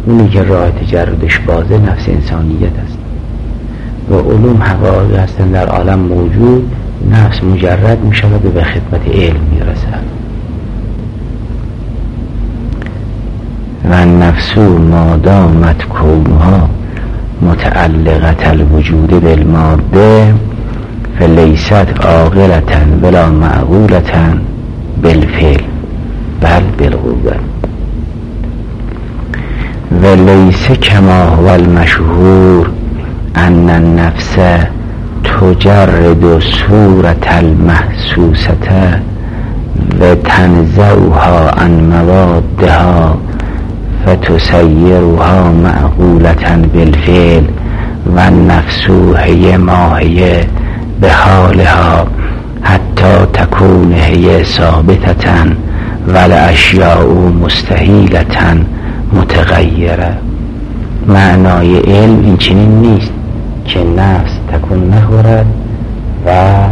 اونی که راه تجردش بازه نفس انسانیت است و علوم حقایقی هستن در عالم موجود، نفس مجرد می شود و به خدمت علم می رسد. و النفس ما دامت کونها متعلقة الوجود بالماده فلیست عاقلة ولا معقولة بالفعل بل بالقوة و لیس کما هو المشهور ان النفس تجرد صورة المحسوسة و تنزعها عن موادها فتسيرها معقولة بالفعل و النفس هي ما هي بحالها حتى تكون هي ثابتة والاشیاء مستحیلة متغیره. معنای علم این چنین نیست که نفس تکون نخورد و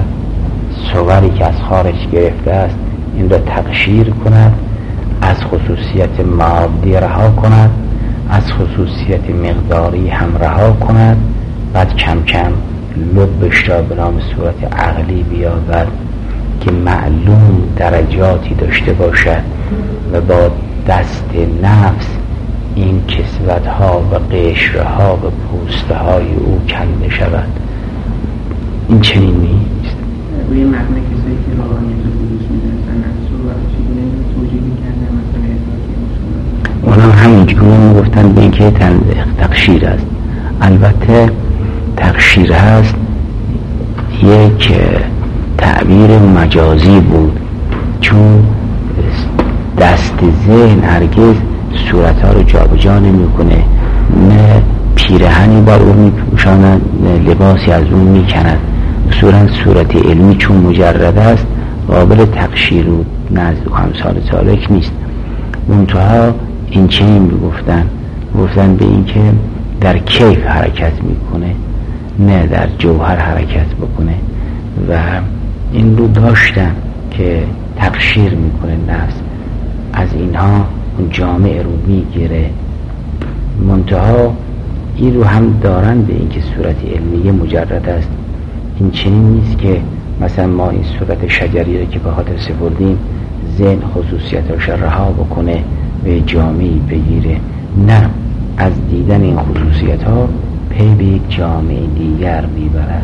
صوری که از خارج گرفته است این را تقشیر کند، از خصوصیت مادی رها کند، از خصوصیت مقداری هم رها کند، بعد کم کم لبش را به نام صورت عقلی بیاورد که معلوم درجاتی داشته باشد و با دست نفس این کسوت‌ها و قشرها و پوستهای او کنده شود. این چنین نیست. روی معنی کسایی که روحانیت رو خودش می‌دونستن نفس رو برای چگونه توجیه می‌کردن مثلا احساسی اونا همینجور میگفتن به این که تقشیر است. البته تقشیر هست یک تعبیر مجازی بود، چون دست ذهن هرگز صورتها رو جابجا نمی‌کنه، نه پیرهنی بر اون می‌پوشاند نه لباسی از اون می‌کند. اصولاً صورت علمی چون مجرد است قابل تقشیر و نزد و همسال سالک نیست. منتها این چنین گفتن به این که در کیف حرکت میکنه نه در جوهر حرکت بکنه و این رو داشتن که تقشیر میکنه نفس، از اینها اون جامعه رو میگیره. منتها این رو هم دارن به این که صورت علمیه مجرد است. این چنین نیست که مثلا ما این صورت شجری رو که به خاطر سپردیم ذهن خصوصیتاش رها بکنه به جامعی بگیره، نه، از دیدن این خصوصیت ها پی به یک جامعه دیگر میبرد.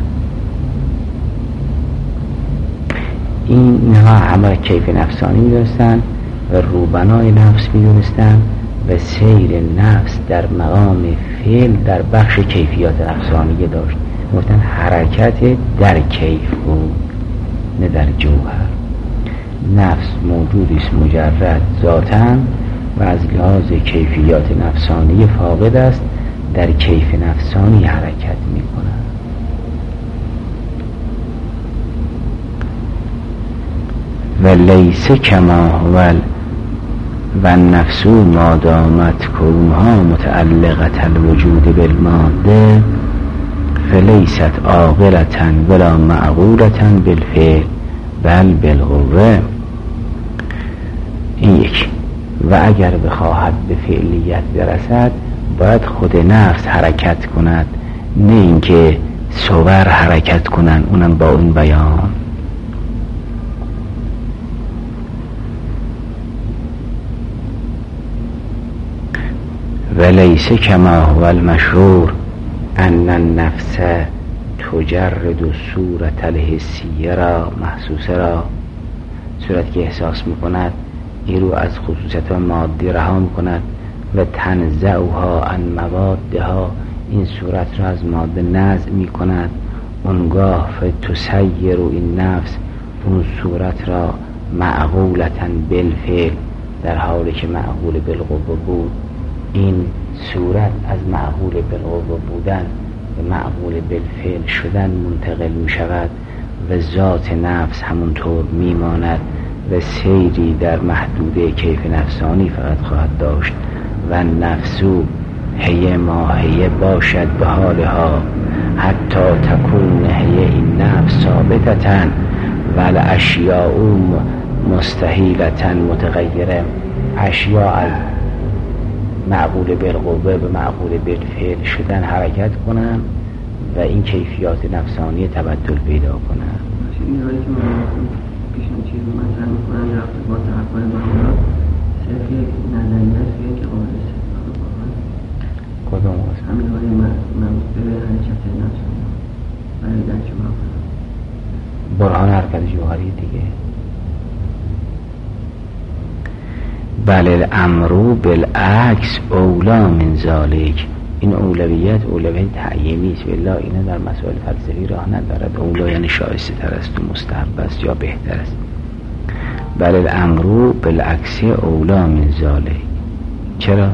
اینها همه کیف نفسانی میدونستن و روبنای نفس میدونستن و سیر نفس در مقام فعل در بخش کیفیات نفسانی داشت. گفتن حرکت در کیف بود نه در جوهر. نفس موجودی است مجرد ذاتاً و از لحاظ کیفیات نفسانی فاقد است، در کیف نفسانی حرکت می کند. و لیس کما هو و النفس ما دامت کونها متعلقة الوجود بالماده فلیست عاقلة ولا معقولة بالفعل بل بالقوه. این یک. و اگر بخواهد به فعلیت برسد باید خود نفس حرکت کند، نه اینکه صور حرکت کنن، اونم با اون بیان. و لیس کما هو المشهور ان النفس تجرد صورة الحسیه را محسوسه را، صورت که احساس میکند این رو از خصوصیت مادی رها میکند و تنزعها عن موادها، این صورت را از ماده نزع میکند. اونگاه فتسیر این نفس، اون صورت را معقولة بالفعل، در حالی که معقول بالقوه بود. این صورت از معقول بالقوه بودن و معقول بالفعل شدن منتقل میشود و ذات نفس همونطور میماند و سیری در محدوده کیف نفسانی فقط خواهد داشت. و نفسو هی ما هی باشد به حالها حتی تکون هی این نفس ثابتتن و الاشیاء او، مستحیلتن، متغیره. اشیاء از، معقول بالقوه به معقول بالفعل شدن حرکت کنن و این کیفیات نفسانی تبدل پیدا کنن. این حالی که ما پیشون چیز رو مطرح میکنن در رابطه با تحقل باید صرف یک نظریه است یک قابل استفاده کدوم است؟ همین حالی مربوط به حرکت نفسانی برای درک مفهوم برهان حرکت جوهری دیگه. بله الامر بالعکس اولا من ذالک، این اولویت تعیینی است، الا اینا در مسائل فلسفی راه ندارد. اولا یعنی شایسته تر است و مستحب است یا بهتر است. بله الامر بالعکس اولا من ذالک. چرا؟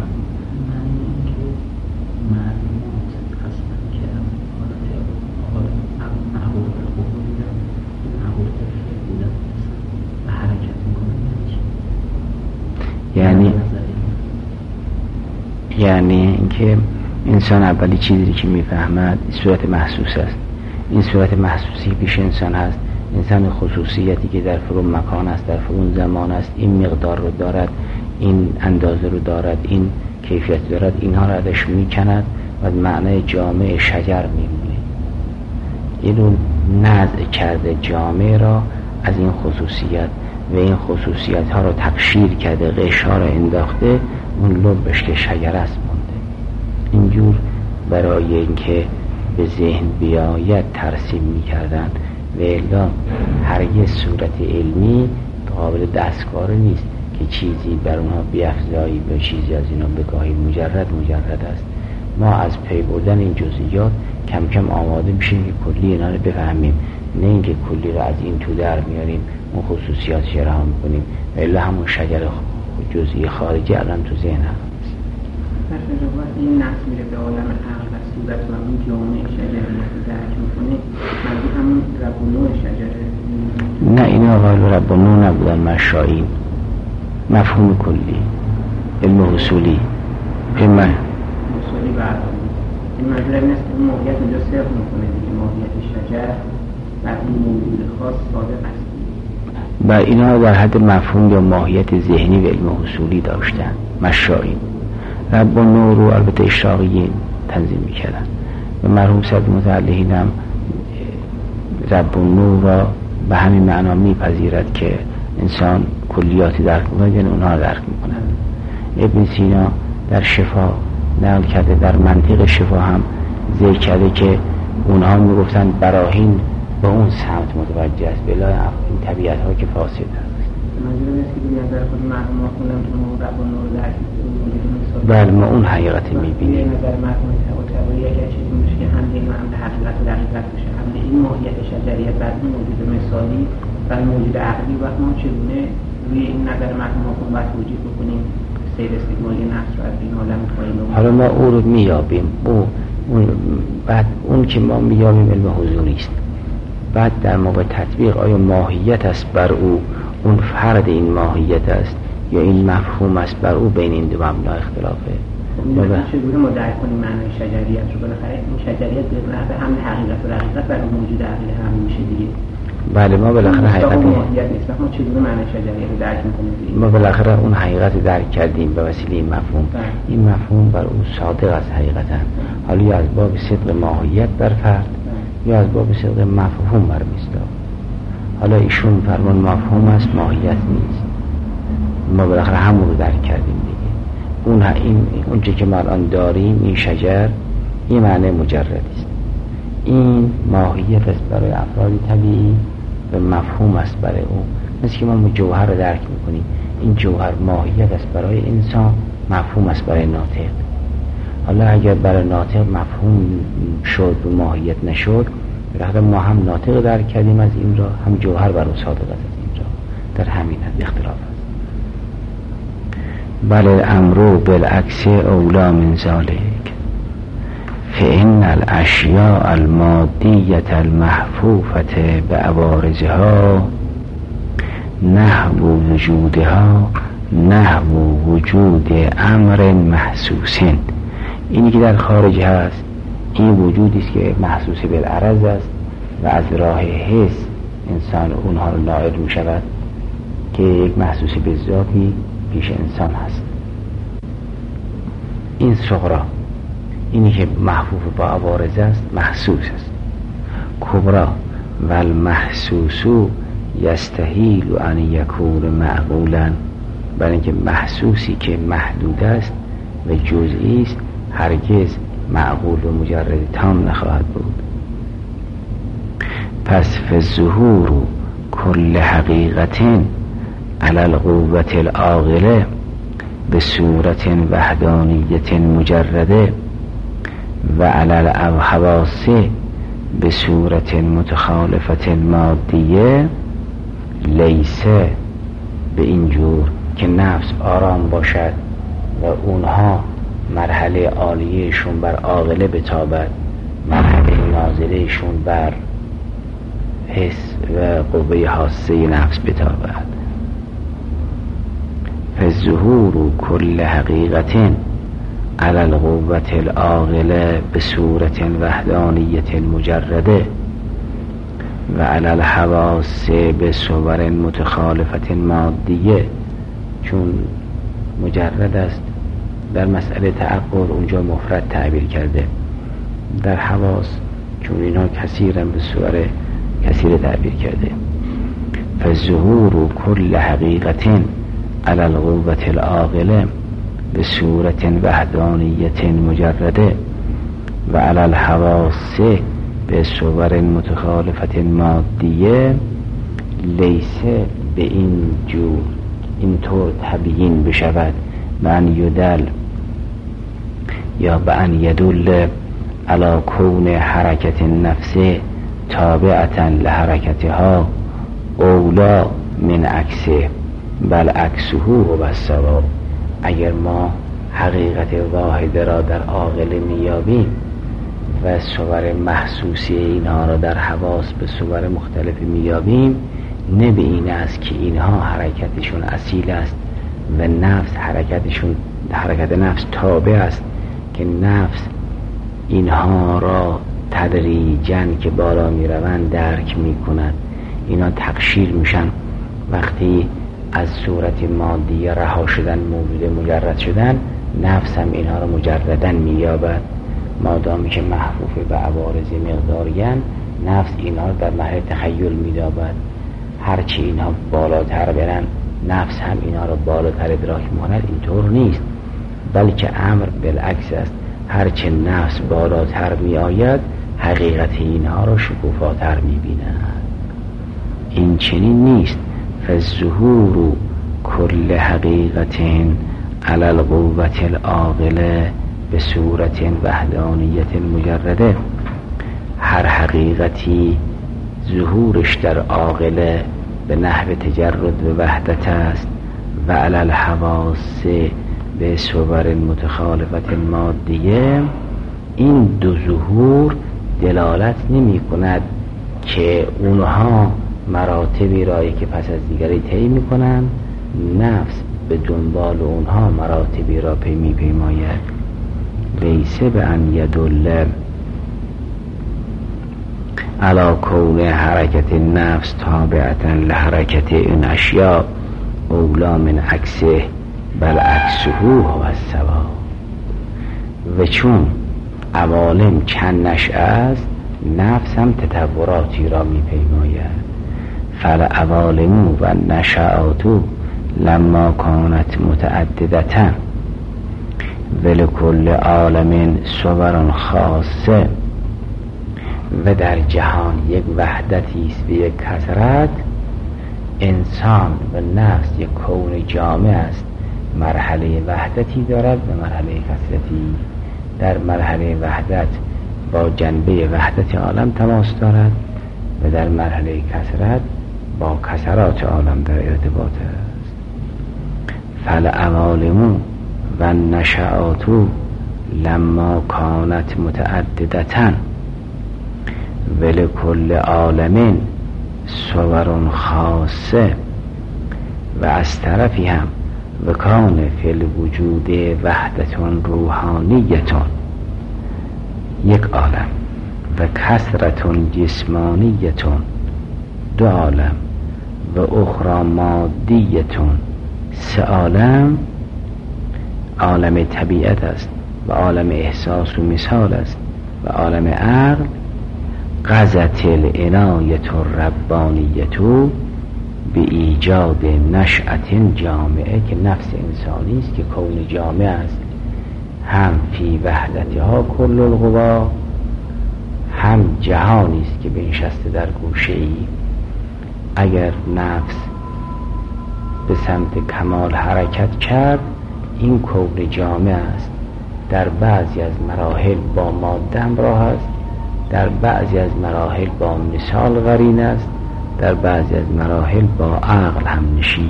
یعنی اینکه انسان اولی چیزی که میفهمد صورت محسوس است. این صورت محسوسی پیش انسان هست، انسان خصوصیتی که در فرون مکان است، در فرون زمان است، این مقدار رو دارد، این اندازه رو دارد، این کیفیت دارد، اینها را ازش میکند و معنای جامع شجر میمونه. این رو نزع کرده جامع را از این خصوصیت و این خصوصیت ها رو تقشیر کرده، قشر ها رو انداخته، اون لبش که شجر است مونده. اینجور برای اینکه به ذهن بیاید ترسیم میکردن و الا هرگز صورت علمی قابل دستکار نیست که چیزی بر اونها بیفزایی به چیزی از اینا بگاهی مجرد است. ما از پی بردن این جزئیات کم کم آماده میشیم که کلی اینا رو بفهمیم، نه اینکه کلی رو از این تو در میاریم اون خصوصیاتش رو هم میکنیم و الا همون شجر جزئی خارجی الان تو ذهن هست. در واقع این نفس میره به عالم عقل و صورت و اون جامعه شجری رو درک میکنه، مربوط همون رب و نوع شجره. نه اینا قال رب و نوع نبودن، مشایین، مفهوم کلی، علم حصولی، علم حصولی برای این منظور این است که اون موقعیت اونجا صرف میکنه دیگه، موقعیت شجر و اون موجود خاص صادق است و اینا در حد مفهوم یا ماهیت ذهنی و علم حصولی داشتن. مشایین رب و نور رو البته اشراقیین تنظیم میکردن و مرحوم صدر متعلقین هم رب و نور را به همین معنا میپذیرد که انسان کلیاتی درک میکنه، یعنی اونها درک میکنن. ابن سینا در شفا نقل کرده، در منطق شفا هم ذکر کرده که اونها میگفتن براهین به اون سمت متوجه است، بلا این طبیعت ها که فاسد است. منظور است که دیگر در خود مرحوم ها خوندم که اون رب و نور درک میکنه. بله ما اون حقیقت میبینیم. نظر مرحوم طباطبایی اگر چیزی میشه که هم دین و هم حقیقت و دقیقت بشه، هم این ماهیت شجریت بر این موجود مثالی و موجود عقلی، وقت ما چگونه روی این نظر مرحوم ها باید توجیه بکنیم سیر استقبالی نفس رو از این عالم پایین. حالا ما او رو میابیم، بعد اون که ما میابیم علم حضوری است. بعد در موقع تطبیق آیا ماهیت است بر او، اون فرد این ماهیت است یا این مفهوم است بر او، بین این دو مبنا اختلافه. چگونه ما درک کنیم معنای شجریت رو؟ بالاخره این شجریت به نحو هم حقیقت و حقیقت بر موجود عقلی هم میشه دیگه. بله ما بالاخره حقیقت ماهیت نیست، ما چگونه معنای شجریت رو درک میکنیم؟ ما بالاخره اون حقیقت رو درک کردیم به وسیله این مفهوم. این مفهوم بر او صادق است حقیقتا، حالا یا از باب صدق ماهیت بر فرد یا از باب صدق مفهوم بر مصداق. حالا ایشون فرمان مفهوم است، ماهیت نیست. ما بالاخره همون رو درک کردیم دیگه. اون چه که ما الان داریم، این شجر، این معنی مجردی است. این ماهیت است برای افراد طبیعی و مفهوم است برای اون. مثل که ما جوهر رو درک میکنیم، این جوهر ماهیت است برای انسان، مفهوم است برای ناطق. حالا اگر برای ناطق مفهوم شد و ماهیت نشد، بالاخره ما هم ناطق درک کردیم از این را، هم جوهر بر او صادق است از این را. در همین اختلاف است. بل الامر بالعکس اولا من ذلک فإن الاشیاء المادیة المحفوفة بعوارضها نحو وجودها نحو وجود امر محسوس. اینی که در خارج هست این وجودی است که محسوس بالعرض است و از راه حس انسان اونها رو نائل می شود که یک محسوس به ذاتی پیش انسان هست. این صغرا، اینی که محفوف با عوارض است، محسوس است. کبرا و المحسوسو یستحیل ان یکون معقولا، برای اینکه محسوسی که محدود است و جزئی است هرگز معقول و مجرد تام نخواهد بود. پس فالظهور کل حقیقت علی القوة العاقله به صورت وحدانیت مجرده و علی الحواس به صورت متخالفت مادیه، لیسه به اینجور که نفس آرام باشد و اونها مرحله عالیهشون بر عاقله بتابد، مرحله نازلهشون بر حس و قوه حاسه نفس بتابد. فالظهور کل حقیقت علی القوة العاقله به صورت وحدانیت مجرده و علی الحواس به صور متخالفت مادیه، چون مجرد است در مسئله تعقل اونجا مفرد تعبیر کرده، در حواس چون اینها کثیرن به صور کثیر تعبیر کرده. فالظهور کل حقیقت علی القوة العاقله به صورت وحدانیت مجرده و علی الحواس به صور متخالفت مادیه، لیسه به این جور اینطور تبیین بشود به ان یدل یا به ان یدل علی کون حرکت النفس تابعتا لحرکتها اولا من عکسه بل عکسه و الصواب. اگر ما حقیقت واحده را در عاقله میابیم و صور محسوسی اینها را در حواس به صور مختلف میابیم، نه به این است که اینها حرکتشون اصیل است و نفس حرکت نفس تابع است که نفس اینها را تدریجاً که بالا میروند درک میکند. اینا تقشیر میشن وقتی از صورت مادی رها شدن، موجود مجرد شدن، نفس هم اینها را مجرداً مییابد. مادامی که محفوف به عوارض مقداریان، نفس اینها را در محل تخیل مییابد. هرچی اینها بالاتر برن، نفس هم اینها را بالاتر ادراک میکند. اینطور نیست، بلکه امر بالعکس است. هرچه نفس بالاتر می آید، حقیقت اینها را شکوفاتر می بیند. این چنین نیست. فالظهور کل حقیقت علی القوة العاقله به صورت وحدانیت مجرده، هر حقیقتی ظهورش در عاقله به نحو تجرد و وحدت است و علی الحواس به صور متخالفت مادیه. این دو ظهور دلالت نمی کند که اونها مراتبی را که پس از دیگری طی می کنند، نفس به دنبال اونها مراتبی را می پیماید. لیسه به ان یدل علی کون حرکت نفس تابعتا لحرکت این اشیاء اولا من عکسه بل عکسه هو الصواب. و چون عوالم چند نشأه است، نفس هم تطوراتی را می پیماید. فالعوالم و نشأات لما کانت متعددتا ولکل عالم صور خاصه، و در جهان یک وحدتی است و یک کثرت. انسان و نفس یک کون جامع است، مرحله وحدتی دارد و مرحله کثرتی. در مرحله وحدت با جنبه وحدت عالم تماس دارد و در مرحله کثرت با کثرات عالم در ارتباط است. فالعوالم و نشأات لما کانت متعددتا ولکل عالم صور خاصه، و از طرفی هم و کان فی الوجود وحدتون روحانیتون، یک عالم، و کثرتون جسمانیتون، دو عالم، و اخرى مادیتون، سه عالم. عالم طبیعت است، و عالم احساس و مثال است و عالم عقل، قضت العنایت الربانیت به ایجاد نشأت جامعه، که نفس انسانی است که کون جامعه است، هم فی وحدتها کل القوا، هم جهانی است که بنشسته در گوشه ای. اگر نفس به سمت کمال حرکت کرد، این کون جامعه است، در بعضی از مراحل با ماده همراه است، در بعضی از مراحل با مثال قرین است، در بعضی از مراحل با عقل هم نشین.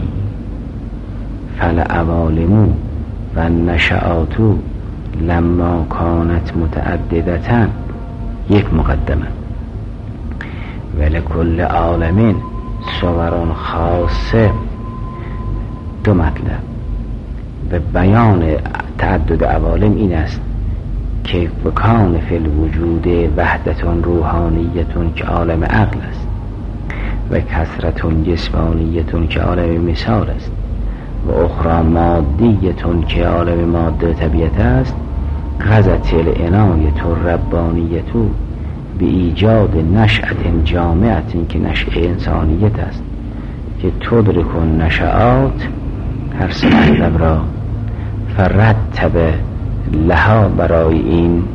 فالعوالم و نشأات لما کانت متعددتن، یک مقدمه، ولکل عالم صور خاصه، دو مطلب. و بیان تعدد عوالم این است که بکان فی الوجود وحدتون روحانیتون که عالم عقل است، و کثرتون جسمانیتون که عالم مثال است، و اخرى مادیتون که عالم ماده طبیعت است. غزت العنایت الربانیت به ایجاد نشأت جامعت، که نشأ انسانیت است، که تدرکون نشأت هر سه مطلب را، فرتب لها برای این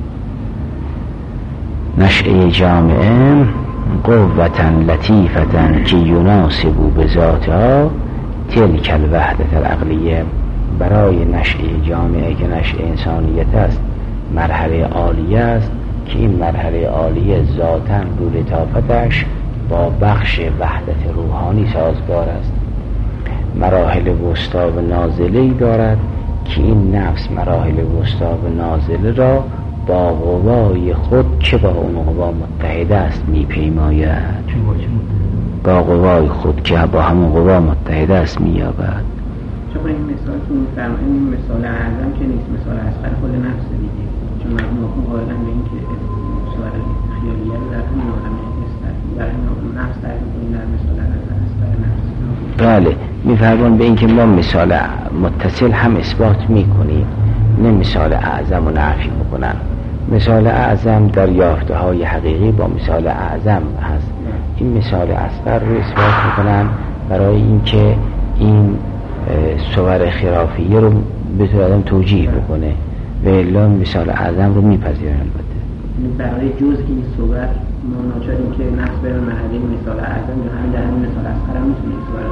نشأ جامعه قوة لطیفة که یناسب بذاتها تلک الوحدت العقلیه، برای نشأ جامعه که نشأ انسانیت است مرحله عالیه است، که این مرحله عالیه ذاتاً رو لطافتش با بخش وحدت روحانی سازگار است. مراحل وسطا و نازله‌ای دارد که این نفس مراحل وسطا و نازله را با قوای خود که با اون قوا متحد است میپیماید، با قوای خود که با همون قوا متحد است مییابد. چون این مثال که میفرمایید این مثال اعظم که نیست، مثال اصغر خود نفس دیگه، چون مردم قائلن به این که مثال خیالیه در همین عالم است، در همین نفس در این در مثال اصغر نفس. بله، میفرمان به این که ما مثال متصل هم اثبات میکنیم، نه مثال اعظم و نفی میکنن. مثال اعظم در یافته های حقیقی با مثال اعظم هست، این مثال اصغر رو اثبات میکنن برای اینکه این صور خرافیه رو بتونه آدم توجیه بکنه، و الا مثال اعظم رو میپذیرن. البته برای جز این صور ما ناچاریم که نفس برن محلی مثال اعظم، یا همین در همین مثال اصغر هم میتونه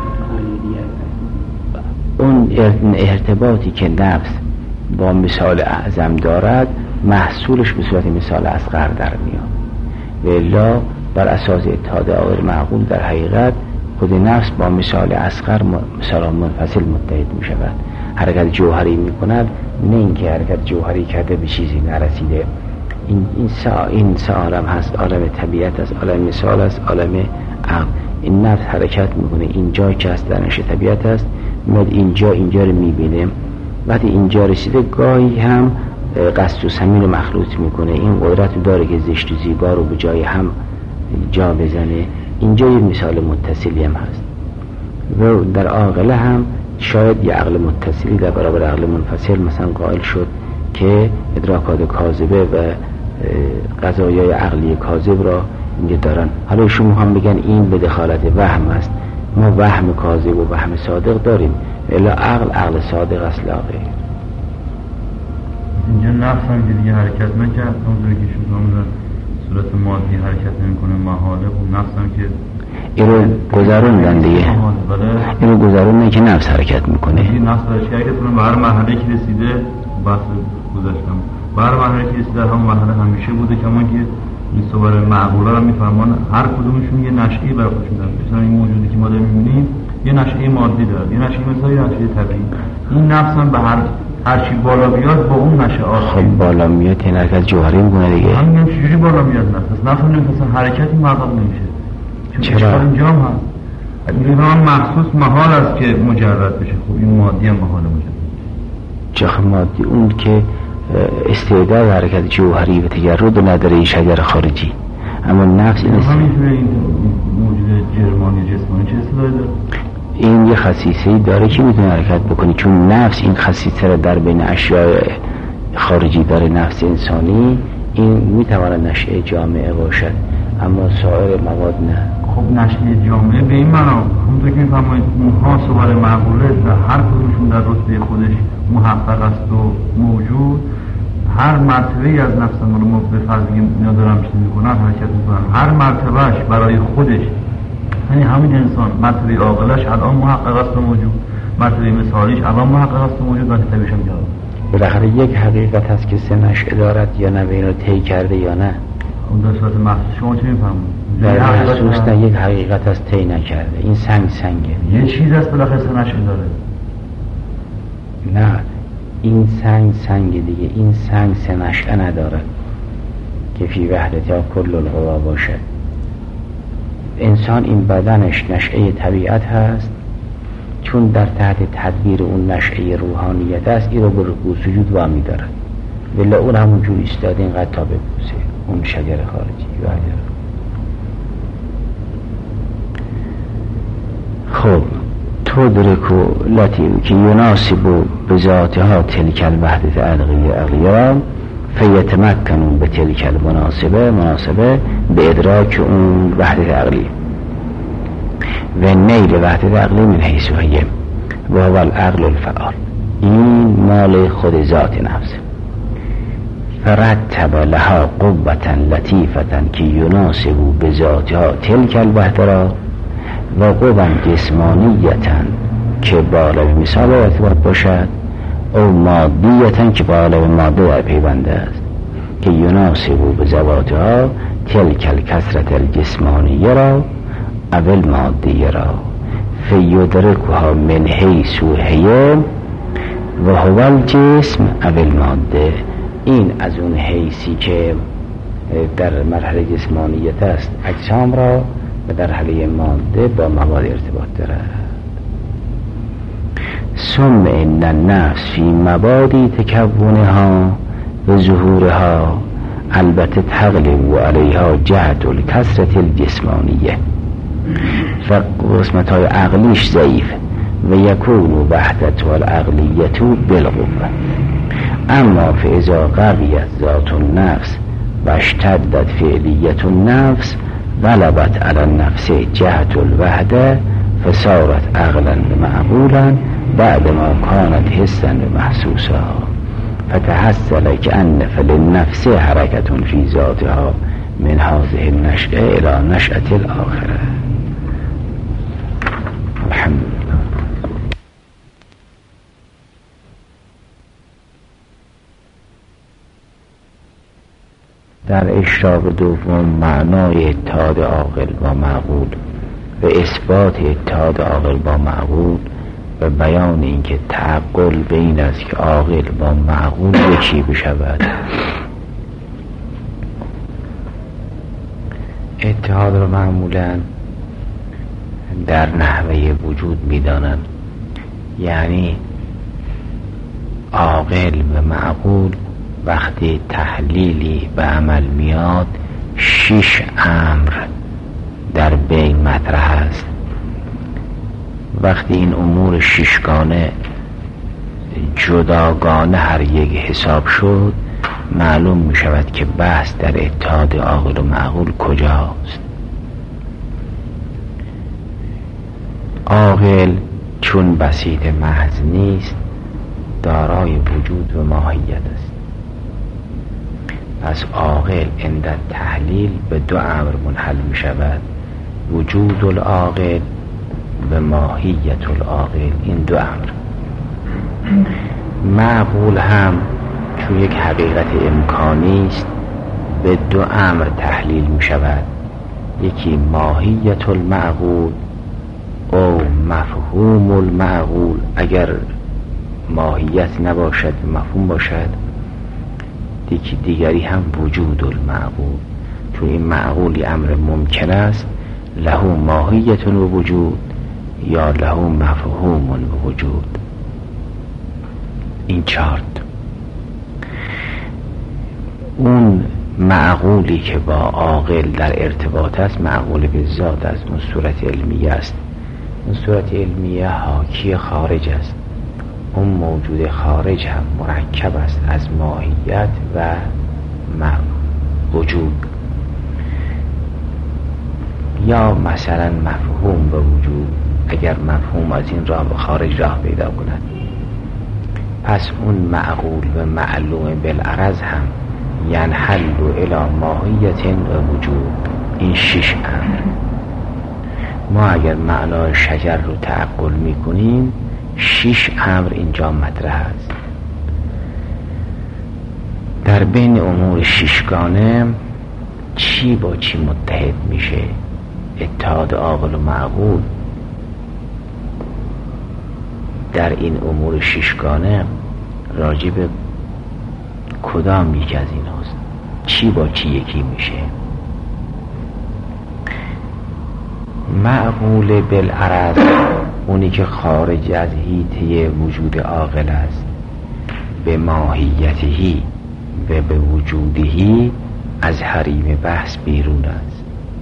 صورت دیگر. اون ارتباطی که نفس با مثال اعظم دارد محصولش به صورت مثال اصغر در میاد، و الا بر اساس اتحاد غیر معقول در حقیقت خود نفس با مثال اصغر مثال منفصل متحد می شود. حرکت جوهری می کند، نه اینکه حرکت جوهری کرده به چیزی نرسیده. این سه عالم هست، عالم طبیعت است، عالم مثال است، عالم عقل. این نفس حرکت میکنه، اینجا که هست درنش طبیعت است، میاد اینجا رو میبینه. وقتی اینجا رسیده گاهی هم قصد و سمین رو مخلوط میکنه، این قدرت داره که زشت و زیبا رو به جای هم جا بزنه. اینجا یه مثال متصلی هم هست، و در عاقله هم شاید یه عقل متصلی در برابر عقل منفصل مثلا قائل شد که ادراکات کاذبه و قضایای عقلی کاذب را اینجا دارن. حالا ایشون هم بگن این به دخالت وهم است، ما وهم کاذب و وهم صادق داریم، الا عقل صادق است لا غیر. اینجا نفس هم که دیگه حرکت نکرد، اونجوری که شما صورت مادی حرکت نمیکنه محاله، و نفس هم که اینو گذروندن دیگه، اینو گذروندن که نفس حرکت میکنه. این نفس حرکت کنه به هر مرحله که رسیده، بحث گذاشتم به هر مرحله که رسیده هم مرحله همیشه بوده، کما که این صور معقوله را میفرمان هر کدومشون یه نشئی برای خودشون داره. مثلا این موجودی که ما داریم میبینیم یه نشئی مادی داره، یه نشئی مثلا یه نشئی طبیعی. این نفس هم به هر چی بالا بیاد با اون نشئات خب بالا میاد، این حرکت جوهری میکنه دیگه. همین چجوری بالا میاد نفس نمیشه، حرکتی محقق نمیشه. چرا؟ اینجا هم هست این هم مخصوص محال است که مجرد بشه. خب این مادی هم محال مجرد. چخ مادی اون که استعداد حرکت جوهری و تجرد نداره، این شجر خارجی. اما نفس این همینطوره. این موجود جرمانی جسمانی چه اصطلاحی داره؟ این یه خصیصه‌ای داره که میتونه حرکت بکنه، چون نفس این خصیصه رو در بین اشیاء خارجی داره نفس انسانی، این میتواند نشأه جامعه باشد، اما سایر مواد نه. خب نشأه جامعه به این معنا همونطور که میفرمایید اونها صور معقوله و هر کدومشون در رتبه خودش محقق است و موجود، هر مرتبه‌ای از نفس ما به فرض اینا دارن چیز میکنن، حرکت میکنن، هر مرتبهش برای خودش، یعنی همین انسان مرتبه عاقلش الان محقق است و موجود، مرتبه مثالیش الان محقق است و موجود، و تبیش هم جواب. بالاخره یک حقیقت هست که سه نشأه دارد یا نه، به اینو طی کرده یا نه. اون در صورت محسوس شما چه میفهمید؟ در محسوس نه، یک حقیقت هست طی نکرده. این سنگه، یه چیز است بالاخره سه نشأه داره. نه، این سنگ دیگه، این سنگ سه نشأه نداره که فی وحدت یا کل القوا باشه. انسان این بدنش نشأه طبیعت هست، چون در تحت تدبیر اون نشأه روحانیت است، این رو به رکوع سجود وامی دارد، ولی اون همونجور ایستاده اینقدر تا ببوسه اون شجر خارجی. خب تدرکو لطیف که یناسبو بذاتها تلک الوحدت عقلیه فیتمکنون به تلک المناسبه به ادراک اون وحدت عقلی و نیل وحدت عقلی من حیث هیه و هو العقل الفعال. این مال خود ذات نفس. فرتب لها قوة لطیفة که یناسبو بذاتها تلک الوحدت را و قوة جسمانیتا که بالا مثال ارتباط باشد، او مادیتا که بالا ماده در پیونده است، که یناسبو بذواتها تلک الکثرت الجسمانیه را اول مادیه را فیدرکها من حیث هیه و هو الجسم اول ماده. این از اون حیثی که در مرحله جسمانیت است اجسام را و در حاله ماده با مواد ارتباط دارد. ثم ان النفس فی مبادی تکونها و ظهورها البته تغلب علیها جهت الکثرت الجسمانیه و قسمت های عقلیش ضعیف و یکون وحدت والعقلیت بالقوه. اما فاذا قویت ذات النفس و اشتدت فعلیت النفس غلبت علی النفس جهت الوحده فصارت عقلا معقولا بعد ما كانت حسا محسوسا فتحصل كأن فللنفس حركة في ذاتها من هذه النشأة إلى نشأة الآخرة. الحمد لله. در اشراق دوم معنای اتحاد عاقل با معقول و اثبات اتحاد عاقل با معقول و بیان اینکه تعقل بین است که عاقل با معقول یکی بشود. اتحاد را معمولا در نحوه وجود می‌دانند، یعنی عاقل و معقول وقتی تحلیلی به عمل میاد 6 امر در بین مطرح است. وقتی این امور 6گانه جداگانه هر یک حساب شد، معلوم می شود که بحث در اتحاد عاقل و معقول کجاست. عاقل چون بسیط محض نیست، دارای وجود و ماهیت است. پس عاقل عند تحلیل به 2 امر منحل می شود: وجود العاقل و ماهیت العاقل. این 2 امر. معقول هم چون یک حقیقت امکانی است به 2 امر تحلیل می شود: یکی ماهیت المعقول او مفهوم المعقول، اگر ماهیت نباشد مفهوم باشد. یکی دیگری هم وجود المعقول، چون این معقولی امر ممکن است، له ماهیت و وجود یا له مفهوم و وجود. این 4. اون معقولی که با عاقل در ارتباط است معقول به ذات است، اون صورت علمیه است. اون صورت علمیه حاکی خارج است. اون موجود خارج هم مرکب است از ماهیت و وجود. یا مثلا مفهوم به وجود، اگر مفهوم از این راه به خارج راه پیدا کند، پس اون معقول و معلوم بالعرض هم ینحل الی ماهیت و وجود. این 6 امر. ما اگر معنای شجر رو تعقل میکنیم 6 امر اینجا مطرح است. در بین امور 6گانه چی با چی متحد میشه؟ اتحاد عاقل و معقول در این امور 6گانه راجع به کدام یکی از این هست؟ چی با چی یکی میشه؟ معقول بالعرض اونی که خارج از حیطه وجود عاقل است، به ماهیتهی و به وجودهی از حریم بحث بیرون است.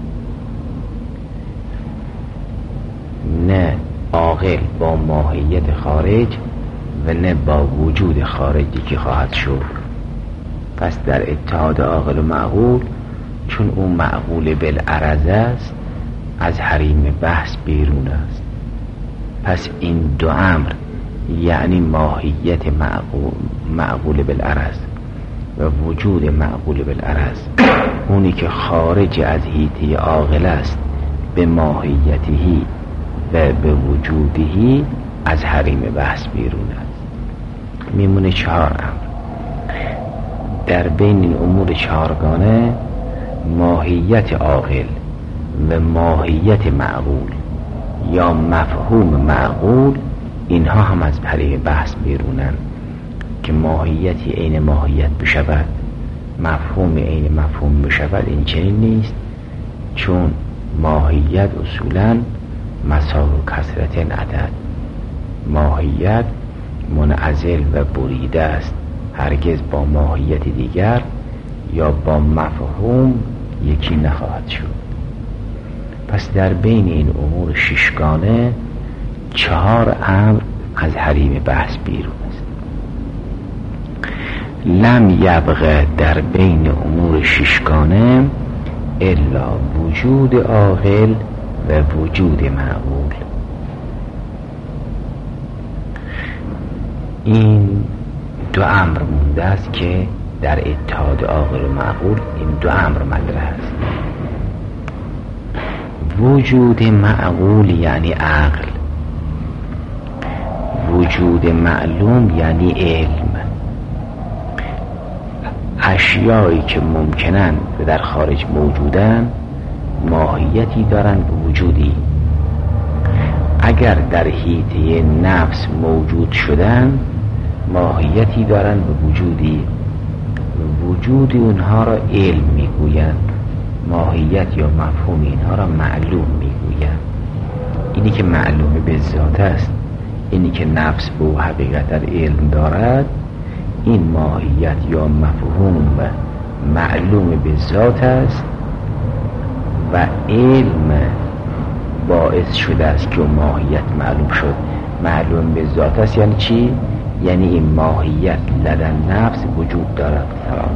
نه عاقل با ماهیت خارج و نه با وجود خارجی که خواهد شد. پس در اتحاد عاقل و معقول، چون اون معقول بالعرض است، از حریم بحث بیرون است. پس این 2 امر یعنی ماهیت معقول بالعرض و وجود معقول بالعرض، اونی که خارج از حیطه عاقل است، به ماهیتهی و به وجودهی از حریم بحث بیرون است. میمونه 4 امر. در بین این امور 4گانه ماهیت عاقل و ماهیت معقول یا مفهوم معقول، اینها هم از حریم بحث بیرونن. که ماهیتی عین ماهیت بشود، مفهوم عین مفهوم بشود، این چنین نیست. چون ماهیت اصولاً مساو کثرت عدد، ماهیت منعزل و بریده است، هرگز با ماهیت دیگر یا با مفهوم یکی نخواهد شد. پس در بین این امور 6گانه 4 امر از حریم بحث بیرون است. لم یبقى در بین امور 6گانه الا وجود عاقل و وجود معقول. این 2 امر مونده است که در اتحاد عاقل و معقول این 2 امر مطرح است. وجود معقول یعنی عقل، وجود معلوم یعنی علم. اشیایی که ممکنن و در خارج موجودن ماهیتی دارن و وجودی. اگر در حیطه نفس موجود شدن ماهیتی دارن و وجودی. وجود اونها را علم میگویند، ماهیت یا مفهوم اینها را معلوم میگویند. اینی که معلوم به ذات است، اینی که نفس به حقیقت در علم دارد، این ماهیت یا مفهوم معلوم به ذات است و علم باعث شده است که ماهیت معلوم شد. معلوم به ذات است یعنی چی؟ یعنی این ماهیت لدن نفس وجود دارد.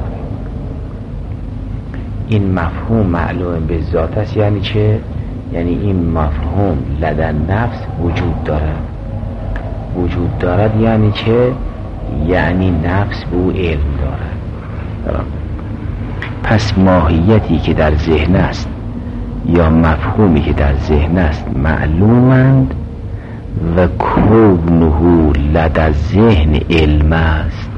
این مفهوم معلوم به ذات است یعنی چه؟ یعنی این مفهوم لدن نفس وجود دارد. وجود دارد یعنی چه؟ یعنی نفس به او علم دارد. پس ماهیتی که در ذهن است یا مفهومی که در ذهن است معلومند و کونه لدى ذهن علم است.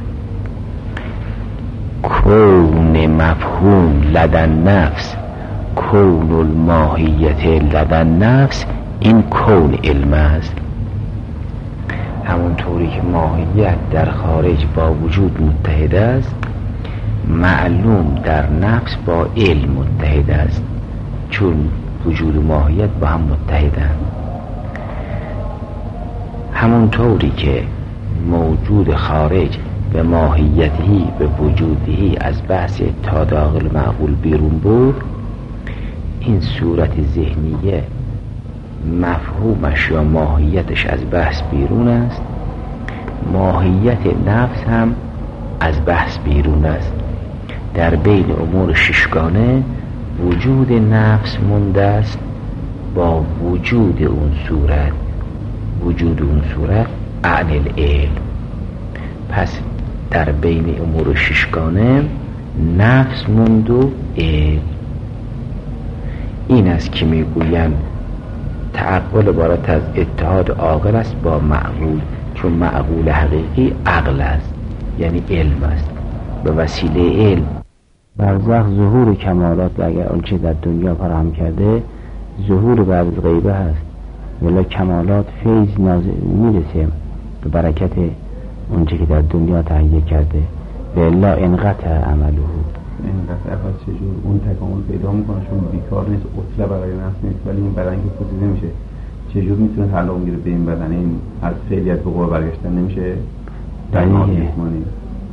کون مفهوم لدى نفس، کون الماهیت لدى نفس، این کون علم است. همونطوری که ماهیت در خارج با وجود متحد است، معلوم در نفس با علم متحد است، چون وجود و ماهیت با هم متحدند. همونطوری که موجود خارج به ماهیتی به وجودی از بحث اتحاد عاقل معقول بیرون بود، این صورت ذهنیه مفهومش یا ماهیتش از بحث بیرون است ماهیت نفس هم از بحث بیرون است. در بین امور ششگانه وجود نفس مونده است با وجود اون صورت، وجود اون صورت عن العلم. پس در بین امور ششگانه نفس موند و علم. این است که میگویند تعقل عبارت از اتحاد عاقل است با معقول، چون معقول حقیقی عقل است، یعنی علم است. به وسیله علم برزخ ظهور کمالات، اگر آنچه در دنیا فراهم کرده ظهور بعد از غیبه هست، ولی کمالات فیض میرسه به برکت اونچه که در دنیا تهیه کرده. و الا انقطع عمله. انقطع پس چجور اون تکامل پیدا میکنه؟ چون بیکار نیست، اصلا برای نفس نیست، ولی این بدن که پوسیده میشه چجور میتونه تعلق میگیره به این بدن؟ این از فعلیت به قوه برگشتن نمیشه در حال جسمانی،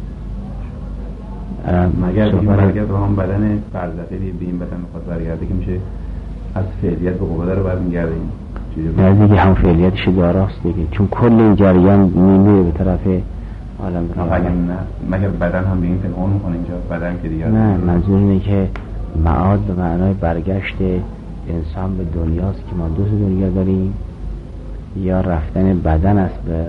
مگر این برگرد به هم بدن برزخی به این بدن میخواد برگرده که میشه از فعلیت به قوه داره برمیگرده. این نه دیگه هم فعلیتش داراست دیگه، چون کل این جریان میمیره به طرف عالم. مگر بدن هم به این تکامل میکنه اینجا بدن که دیگه؟ نه، منظور اینه که معاد به معنای برگشت انسان به دنیاست که ما دوست دنیا داریم، یا رفتن بدن است به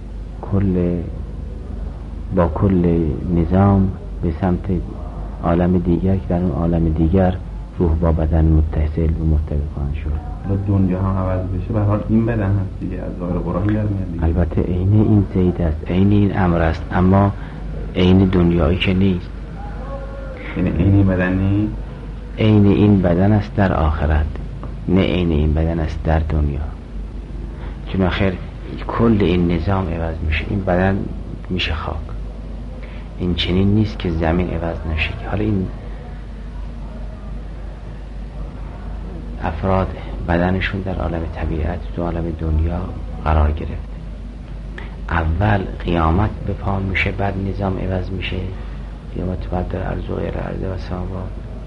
با کل نظام به سمت عالم دیگر، که در اون عالم دیگر روح با بدن متصل و مرتبط خواهند شد. دنیا هم عوض بشه، به حال این بدن هست دیگه، از ظاهر قرآن در میاد دیگه. البته عین این زید است، عین این امر است، اما عین دنیایی که نیست. یعنی عین این بدن نیست، عین این بدن است در آخرت، نه عین این بدن است در دنیا. چون آخر کل این نظام عوض میشه، این بدن میشه خاک. این چنین نیست که زمین عوض نشه. حالا این افراد بدنشون در عالم طبیعت تو عالم دنیا قرار گرفته. اول قیامت به پا میشه، بعد نظام عوض میشه. قیامت بعد در ارض و غیر ارض و سماوات،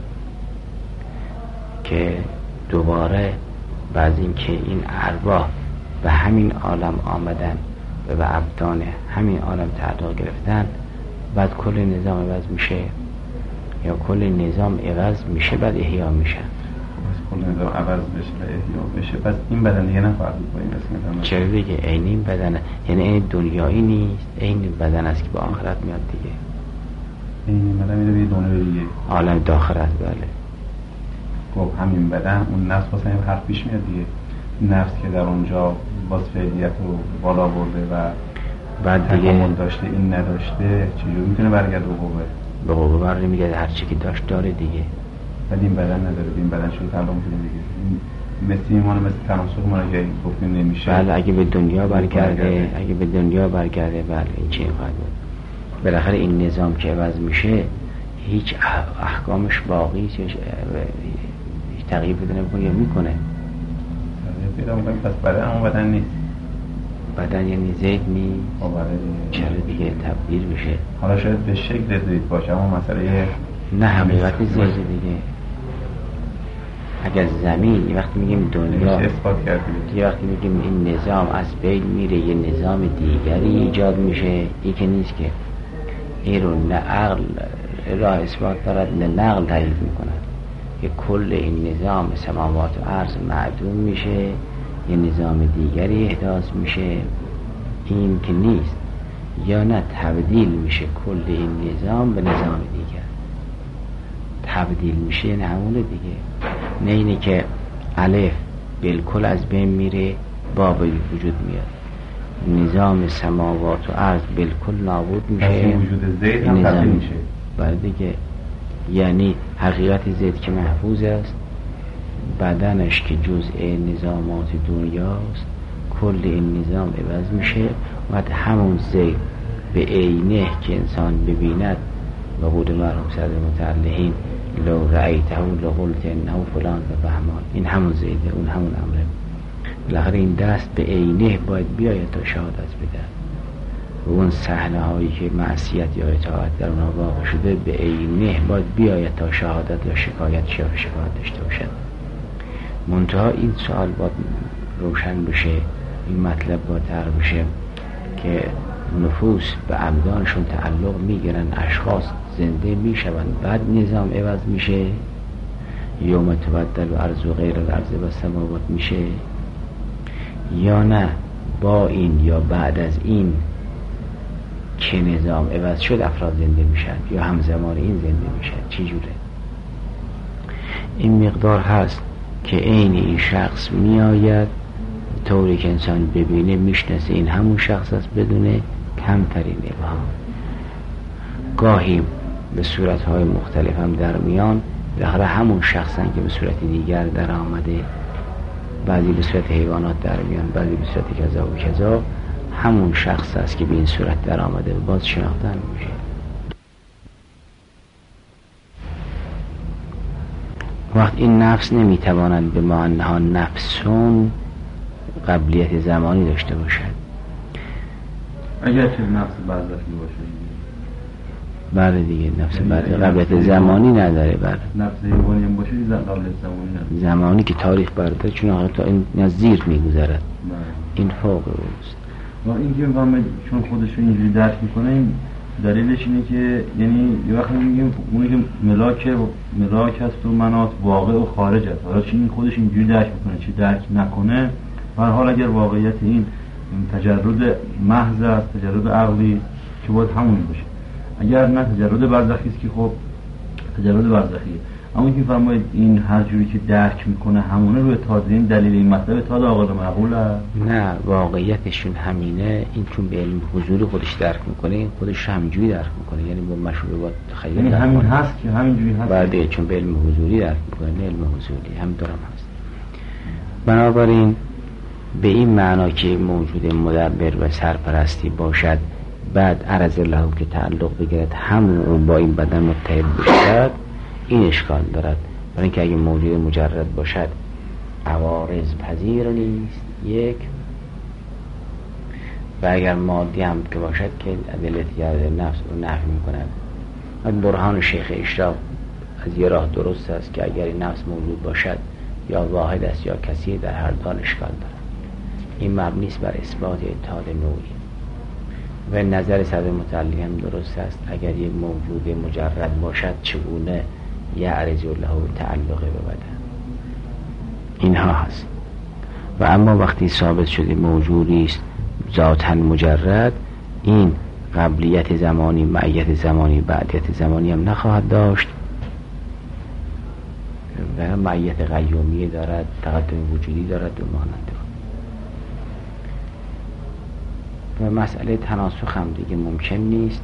که دوباره بعد اینکه این ارواح به همین عالم آمدن و به ابدان همین عالم تعلق گرفتن، بعد کل نظام عوض میشه، یا کل نظام عوض میشه بعد احیا میشن. کل نظام عوض بشه و احیا بشه، پس این بدن دیگه نخواهد بود. چرا دیگه؟ عین این بدن، یعنی این دنیایی نیست، این بدن است که به آخرت میاد دیگه. این بدن میره به دنیا دیگه، عالم داخرت. بله. خب همین بدن، اون نفس واسه این حرف پیش میاد دیگه. نفس که در اونجا باز فعلیت رو بالا برده و بعد دیگه داشته، این نداشته، چجور میتونه برگرده به قوه برمی میگه هر چی که داشت داره دیگه. ولی این بدن نداره، این بدن شده تعلق میکنه دیگه. مثل ایمان، مثل تناسخ ما رو که گفتیم نمیشه. بله، اگه به دنیا برگرده، بله این چی خواهد بود. بالاخره این نظام که عوض میشه هیچ احکامش باقی هیچ تغییر بده نمیکنه یا میکنه. پس بدن اون بدن نیست. بدن یعنی زید نیست. چرا دیگه تبدیل میشه؟ حالا شاید به شکل زید باشه، اما مسئله نه حقیقت زید دیگه. اگر زمین یه وقتی میگیم دنیا، یه وقتی میگیم این نظام از بین میره، یه نظام دیگری ایجاد میشه، این که نیست که این رو نه عقل راه اثبات دارد نه نقل تایید میکنه که کل این نظام سماوات و ارض معدوم میشه، یه نظام دیگری احداث میشه، این که نیست. یا نه تبدیل میشه کل این نظام به نظام دیگر، تبدیل میشه یعنی همونه دیگه. نه اینه که الف بالکل از بین میره با وجود میاد، نظام سماوات و ارض بالکل نابود میشه، وجود زید هم تبدیل میشه. بله دیگه، یعنی حقیقت زید که محفوظ است، بدنش که جزء نظامات دنیاست، کل این نظام عوض میشه و همون زید به عینه که انسان ببیند و قول مرحوم صدر متعلهین لو رأیته لقلت انه فلان و بهمان، این همون زیده، اون همون امره. بالاخره این دست به عینه باید بیاید تا شهادت بده و اون صحنه هایی که معصیت یا اطاعت در اونها واقع شده به عینه باید بیاید تا شهادت یا شکایت شکایت داشته باشد. منتها این سوال باید روشن بشه، این مطلب باید طرح بشه که نفوس به ابدانشون تعلق میگیرن، اشخاص زنده میشوند، بعد نظام عوض میشه، یوم تبدل الارض غیر الارض و السماوات میشه، یا نه با این یا بعد از این که نظام عوض شد افراد زنده میشن یا همزمان این زنده میشن؟ چی جوره؟ این مقدار هست که عین این شخص میآید طوری که انسان ببینه میشناسه این همون شخص است بدون کمترین ابهام. گاهی به صورتهای مختلف هم در میان داخل همون شخصن که به صورت دیگر در آمده، بعضی به صورت حیوانات در میان، بعضی به صورت کذا و کذا، همون شخص است که به این صورت در آمده و باز شناختن میشه. وقت این نفس نمیتواند به معنی نفسون قبلیت زمانی داشته باشد. اگر چه نفس برزخی باشه، بله دیگه نفس قبلیت زمانی نداره. بله نفس حیوانی هم باشه قبلیت زمانی نداره، زمانی که تاریخ برداره، چون آخر تا این زیر میگذرد، این فوق اوست. و این که چون خودشو اینجوری درک میکنه، این دلیلش اینه که یعنی یه وقتی میگیم اونی که ملاک هست و منات واقع و خارج هست، حالا چی این خودش اینجوری درک میکنه چی درک نکنه، هر حال اگر واقعیت این تجرد محض است، تجرد عقلی که باید همون باشه، اگر نه تجرد برزخی است که خب تجرد برزخیه. اما که فرمایید این هر جوری که درک میکنه همونه روی تازه این دلیل این مطلب تا عاقل معقول است؟ نه، واقعیتشون همینه. این چون به علم حضوری خودش درک میکنه، این خودش همینجوری درک میکنه، یعنی با مشروع با تخیل یعنی همین هست که همینجوری هست. بعد چون به علم حضوری درک میکنه، علم حضوری هم دارم هست. بنابراین به این معنا که موجود مدبر و سرپرستی باشد، بعد عرض له که تعلق بگیرد همون با این بدن متحد باشد، این اشکال دارد. برای اینکه اگه موجود مجرد باشد عوارض پذیر نیست یک، و اگر مادی هم که باشد که ادلت نفس رو نفی میکند. برهان شیخ اشراق از یه راه درست است که اگر این نفس موجود باشد یا واحد است یا کثیر، در هر دان اشکال دارد. این مبنی است بر اثبات اتحاد نوعی. و نظر صدر متعلی هم درست است، اگر یک موجود مجرد باشد چگونه یعرض له تعلق به بدن. اینها هست. و اما وقتی ثابت شده موجودی است ذاتاً مجرد، این قبلیت زمانی، معیت زمانی، بعدیت زمانی هم نخواهد داشت و معیت قیومیه دارد، تقدم وجودی دارد و مانند. و مسئله تناسخ هم دیگه ممکن نیست،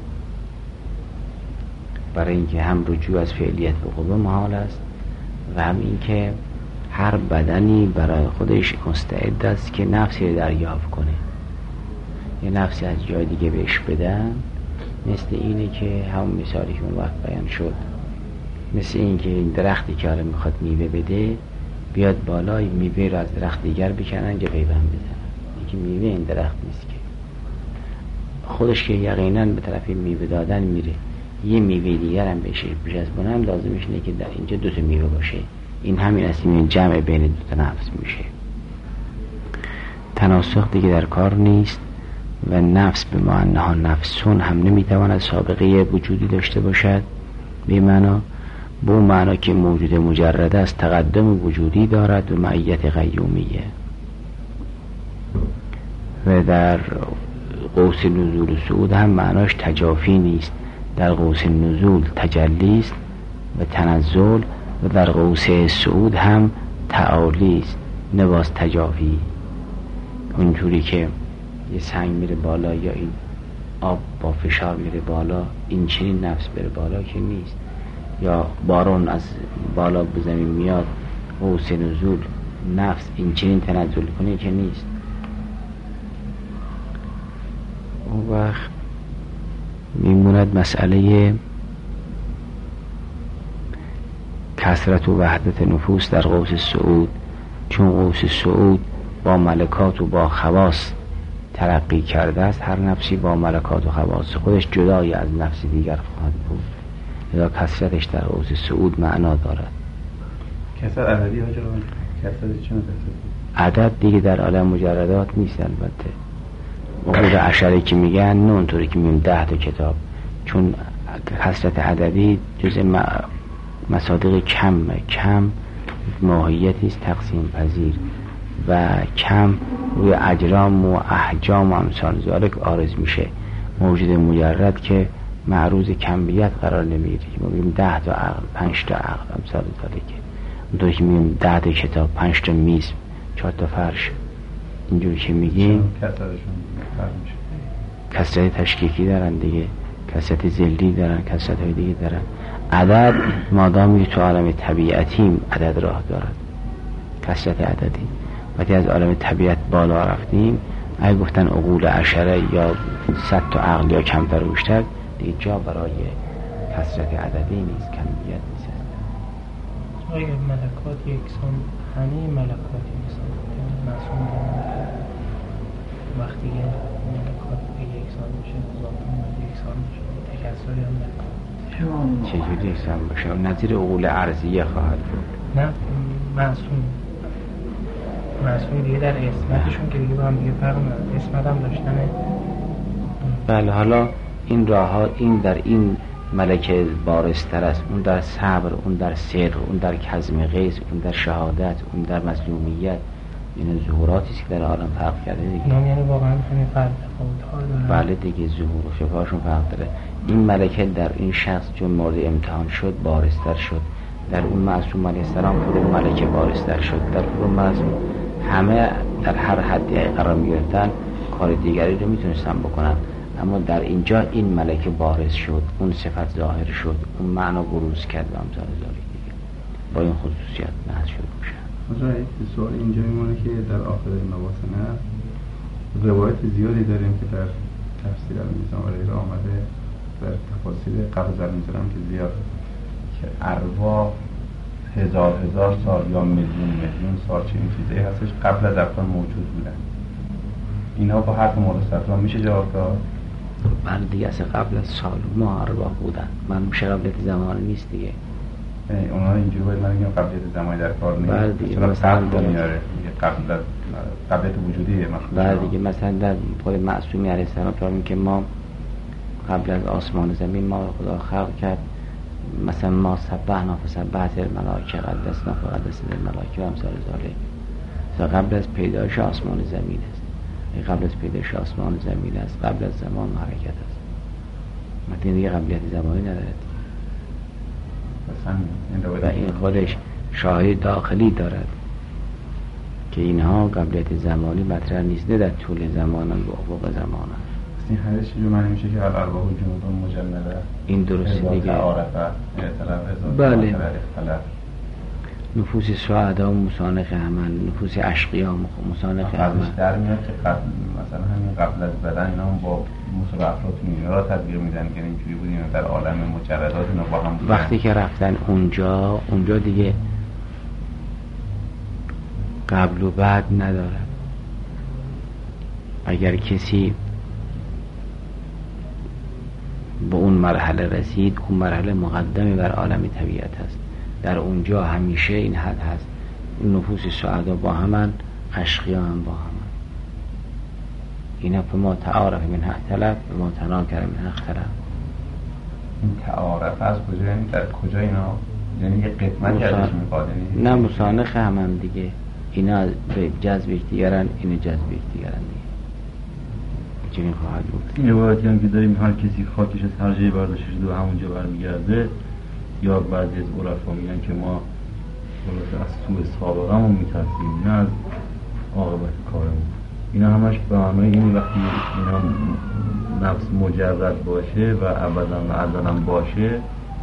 برای اینکه هم رجوع از فعلیت به قوه محال است و هم اینکه هر بدنی برای خودش مستعد است که نفسی دریافت کنه. یه نفسی از جای دیگه بهش بدن، مثل اینه که همون مثالی که اون وقت بیان شد، مثل این که این درختی که حالا میخواد میوه بده بیاد بالای میوه رو از درخت دیگر بکنن که پیوند بزنن. اینکه میوه این درخت نیست که خودش که یقینا به طرف میوه دادن میره، یه میوه دیگر هم بشه بچسبونن، لازمش اینه که در اینجا دو تا میوه باشه. این همین است، این جمع بین دو تا نفس میشه. تناسخ دیگه در کار نیست و نفس به معناها نفسون هم نمیتواند سابقه وجودی داشته باشد، به معنا که موجود مجرد است تقدم وجودی دارد و معیت قیومیه. و در قوس نزول و صعود هم معناش تجافی نیست، در قوس نزول تجلی است و تنزل، و در قوس صعود هم تعالی است نه باز تجافی. اونجوری که یه سنگ میره بالا یا این آب با فشار میره بالا، این چنین نفس بره بالا که نیست، یا بارون از بالا به زمین میاد قوس نزول نفس این چنین تنزل کنه که نیست. اون وقت میموند مسئله کثرت و وحدت نفوس در قوس صعود، چون قوس صعود با ملکات و با خواص ترقی کرده است، هر نفسی با ملکات و خواص خودش جدای از نفس دیگر خواهد بود، یا کثرتش در قوس صعود معنا دارد. کثرت عددی ها چرا؟ کثرت چه؟ عدد دیگه در عالم مجردات نیست البته، عقول عشره که میگن نه اونطوری که میگن 10 تا کتاب، چون کثرت عددی جزء مصادیق کم ماهیتی است تقسیم پذیر و کم روی اجرام و احجام و امثال ذالک عارض میشه. موجود مجرد که معروض کمیت قرار نمیگیره. ما میگیم 10 تا عقل، 5 تا عقل، امثال ذالک. اونطوری که میگیم 10 تا کتاب، 5 تا میز، 4 تا فرش، اینجوری که میگیم کثرت تشکیکی دارن دیگه، کثرت ذلی دارن، کثرت های دیگه دارن. عدد مادامی تو عالم طبیعتی عدد راه دارد، کثرت عددی. وقتی از عالم طبیعت بالا رفتیم، اگه گفتن عقول عشره یا 100 تا عقل یا کمتر و بیشتر، دیگه جا برای کثرت عددی نیست، کمیت نیست. اگر ملکات یکسان، همه ملکات یکسان معصوم دارن، وقتی که ملکات یکسان میشه، ذاتون یکسان میشه، تکثری هم نکنه. چجوری یکسان باشه؟ نظیر عقول عرضیه خواهد بود. نه معصوم دیگه در اسمتشون که دیگه با هم دیگه فرق نداره، اسمت هم داشتنه. بله، حالا این راه ها، این در این ملکه بارستر است، اون در صبر، اون در صدق، اون در کظم غیظ، اون در شهادت، اون در مظلومیت. این ظهوراتی است که در عالم فرق کرده دیگه. یعنی واقعا همین فرق تفاوت داره. بله دیگه، ظهور و شفاشون فرق داره. این ملکه در این شخص چون مورد امتحان شد بارستر شد، در اون معصوم علیه السلام فرو ملکه بارستر شد، در فرو معصوم همه در هر حدی قرار می‌گرفتن، کار دیگری رو میتونستن بکنن، اما در اینجا این ملکه بارز شد، اون صفت ظاهر شد، اون معنا بروز کرد و امثال ذالک دیگه، با این خصوصیت نهض شد میشه. مثلا یک سوال اینجا میمونه که در آخر نواسنه روایت زیادی داریم که در تفسیر المیزان را آمده، در تفاسیر قبل از المیزان که زیاد، که ارواح هزار سال یا میلیون سال چنین چیزایی هستش قبل از افغان موجود بودن. اینا با حرف مولا صدران میشه جواب داد؟ من دیگه اصلا قبل از سال ما ارواح بودن، من میشه قبلیت زمانی نیست دیگه. اونا اینجوری باید من میگم قبلیت زمانی در کار نیست. بله دیگه، مثلا میاره قبلیت وجودیه مثلا. بله دیگه، مثلا در خود معصومی علیه السلام فرمود که ما قبل از آسمان زمین ما خدا خلق کرد، مثلا ما سبحنا فسبحت الملائکه قدسنا فقدس الملائکه و امثال ذالک. قبل از پیدایش آسمان زمین است، قبل از پیدایش آسمان زمین است، قبل از زمان و حرکت است. مثلا دیگه قبلیت زمانی ندارد و این خودش شاهد داخلی دارد که اینها قبلیت زمانی مطرح نیست، نه در طول زمان و افق زمان. این حدیث چجور معنی میشه که الارواح جنود مجنده؟ این درسته دیگه. بله، نفوس سعدا و مسانخ همن، نفوس اشقیا مسانخ همن. در میاد که مثلا همین قبل از بدن اینا هم با مصاب افلاطون اینا را تدبیر میدن که اینجوری بود، اینا در عالم مجردات اینا با هم بودن. وقتی که رفتن اونجا دیگه قبل و بعد نداره. اگر کسی به اون مرحله رسید، اون مرحله مقدمی بر عالم طبیعت هست. در اونجا همیشه این حد هست، نفوس سعدا با همن، اشقیا هم با همن. اینا به ما تعارف من اختلف، به ما تناکر من اختلف. این تعارف از کجا، یعنی در کجا اینا، یعنی یه قسمتی ازش میخواد؟ نه، مسانخ همن دیگه. اینا به جذب یکدیگرن، اینا جذب یکدیگرن دیگه. چنین خواهد بود. این روایتی هم که داریم هر کسی خاکش از هر جایی برداشته شده و همونجا برمیگرده، یا بعضی از عرفا میگن که ما از سوء سابقمون میترسیم، نه از عاقبت کارمون. اینا همش به معنای این وقتی اینا نفس مجرد باشه و ابدا و ازلا باشه،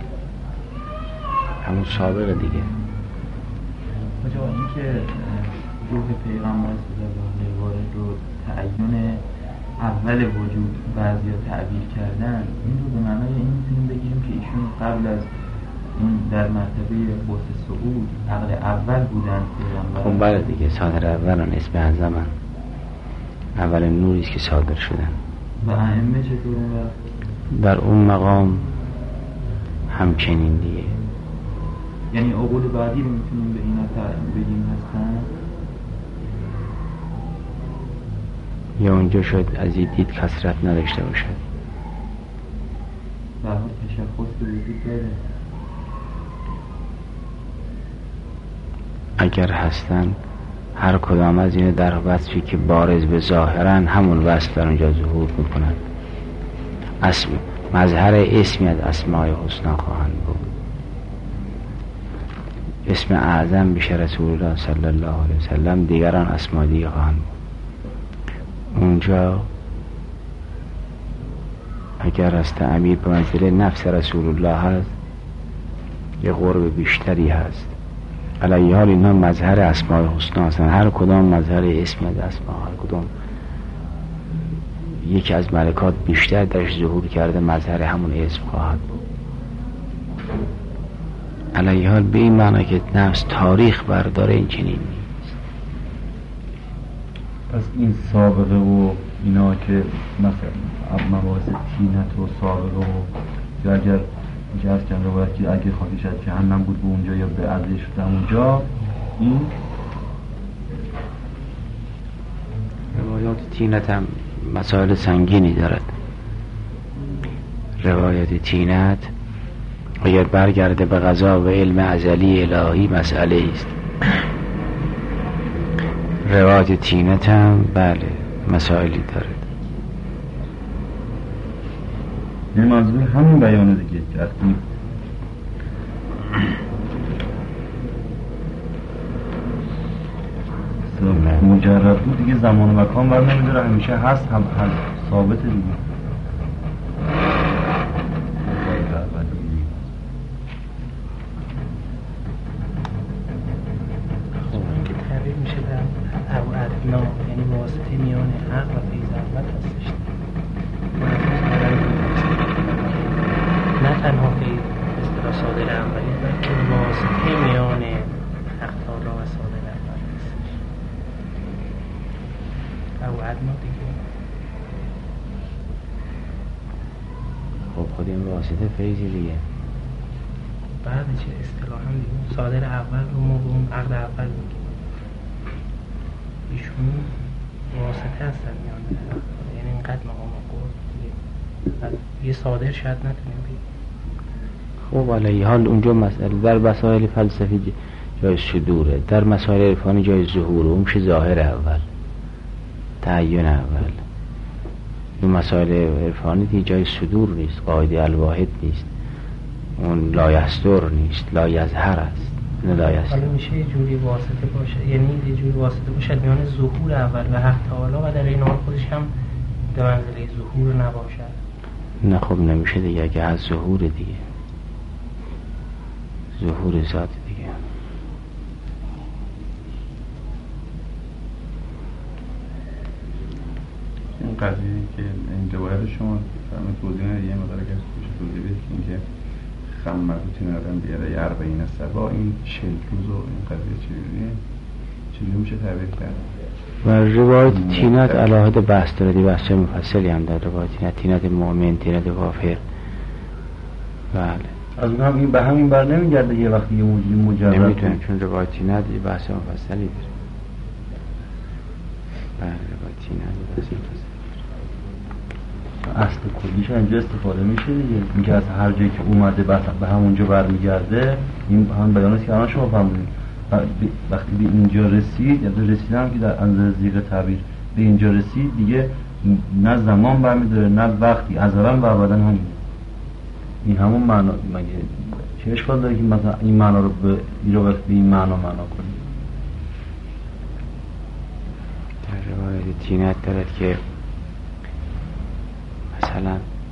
همون سابقه دیگه. بچه این که روح پیغمبر صلی الله علیه و آله رو تعیین اول وجود بعضیا تعبیر کردن، این رو به معنای این میتونیم بگیریم که ایشون قبل از این در مرتبه قدس صعود عقل اول بودن پیغمبر. خب بله دیگه، صادر اولن اسم از زمان اول نوریست که صادر شدن. و ائمه چطوره؟ در اون مقام همچنین دیگه. یعنی عقول بعدی رو میتونیم به اینا بگیم هستن؟ یا اونجا شد از این دید کثرت نداشته باشد. در حال تشخص به وجود داره. اگر هستن هر کدام از اینه در وصفی که بارز به ظاهرن همون وصف در اونجا ظهور میکنن. مظهر اسمی از اسماء حسنا خواهند بود. اسم اعظم بشه رسول الله صلی الله علیه وسلم، دیگران اسماء دیگه خواهند بود. اونجا اگر از تعمیر به منزله نفس رسول الله هست یه قرب بیشتری هست. علیه حال اینا مظهر اسماء حسنا هستن، هر کدام مظهر اسم از اسماء، هر کدام یکی از ملکات بیشتر درش ظهور کرده مظهر همون اسم خواهد بود. علیه حال به این معنی که نفس تاریخ برداره این چنین نیست. پس این سابقه و اینا که مثلا مباحث تینت و سابقه و اگر جهاز کن روایت که اگه خاکی شد جهنم بود به اونجا یا به عدل شد اونجا، این روایات تینت هم مسائل سنگینی دارد. روایت تینت اگر برگرده به قضا و علم ازلی الهی مسئله است. روایت تینت هم بله مسائلی دارد. این منظور همین بیانه دیگه که وقتی مجرد بود دیگه زمان و مکان بر نمیداره، همیشه هست، هم ثابته دیگه. تعبیر میشه در ابو ادنا، یعنی واسطه میان حق و فیض احمد هستش، نه تنها فیض اصطلاح صادر اولی بلکه واسطه میان حق تعالی و صادر اول هستش. ابو ادنا دیگه خب خود این واسطه فیضی دیگه. بعد چه اصطلاحا دیگه صادر اول رو ما به اون عقد اول میگیم. ایشون واسطه هستن میان حق، یعنی اینقدر مقام قرب دیگه یه صادر شاید نتونیم بگیم. خب علیه حال اونجا مسئله در مسائل فلسفی جای صدوره، در مسائل عرفانی جای ظهوره. اون میشه ظاهر اول، تعین اول. این مسائل عرفانی دیگه جای صدور نیست، قاعده الواحد نیست، اون لایستر نیست، لایظهر است. حالا میشه یه جوری واسطه باشه، یعنی یه جوری واسطه باشه میان ظهور اول و حق تعالی و در این حال خودش هم به منزله ظهور نباشد. نه خب نمیشه دیگه، اگه از ظهور دیگه، ظهور ذات دیگه. این قضیه که این روایت شما فرمون توضیح یه مقدار که توضیح بدید که اینکه خمرتون آدم بیاره یه 40 سبا، این 40 روز و این قضیه چجوری میشه تعبیر کرد؟ و روایت تینت علاهد بحث داره دی، بحث مفصلی هم داره. روایت تینت مؤمن، تینت کافر. بله از اون هم این به همین بر نمیگرده یه وقتی یه مجرد نمیتونه، چون روایت تینت یه بحث مفصلی داره. بله روایت تینت بحث مفصلی اصل کلیش اینجا استفاده میشه دیگه، اینکه از هر جایی که اومده به همونجا برمیگرده. این هم بیاناتی که الان شما فهمیدید وقتی به اینجا رسید، یا رسیدن که در اندازه زیغ تعبیر به اینجا رسید دیگه، نه زمان برمیداره نه وقتی، ازلا و ابدا همین. این همون معنا، مگه چه اشکال داره که مثلا این معنا رو به این معنا کنیم؟ در روایت تینت دارد که مثلا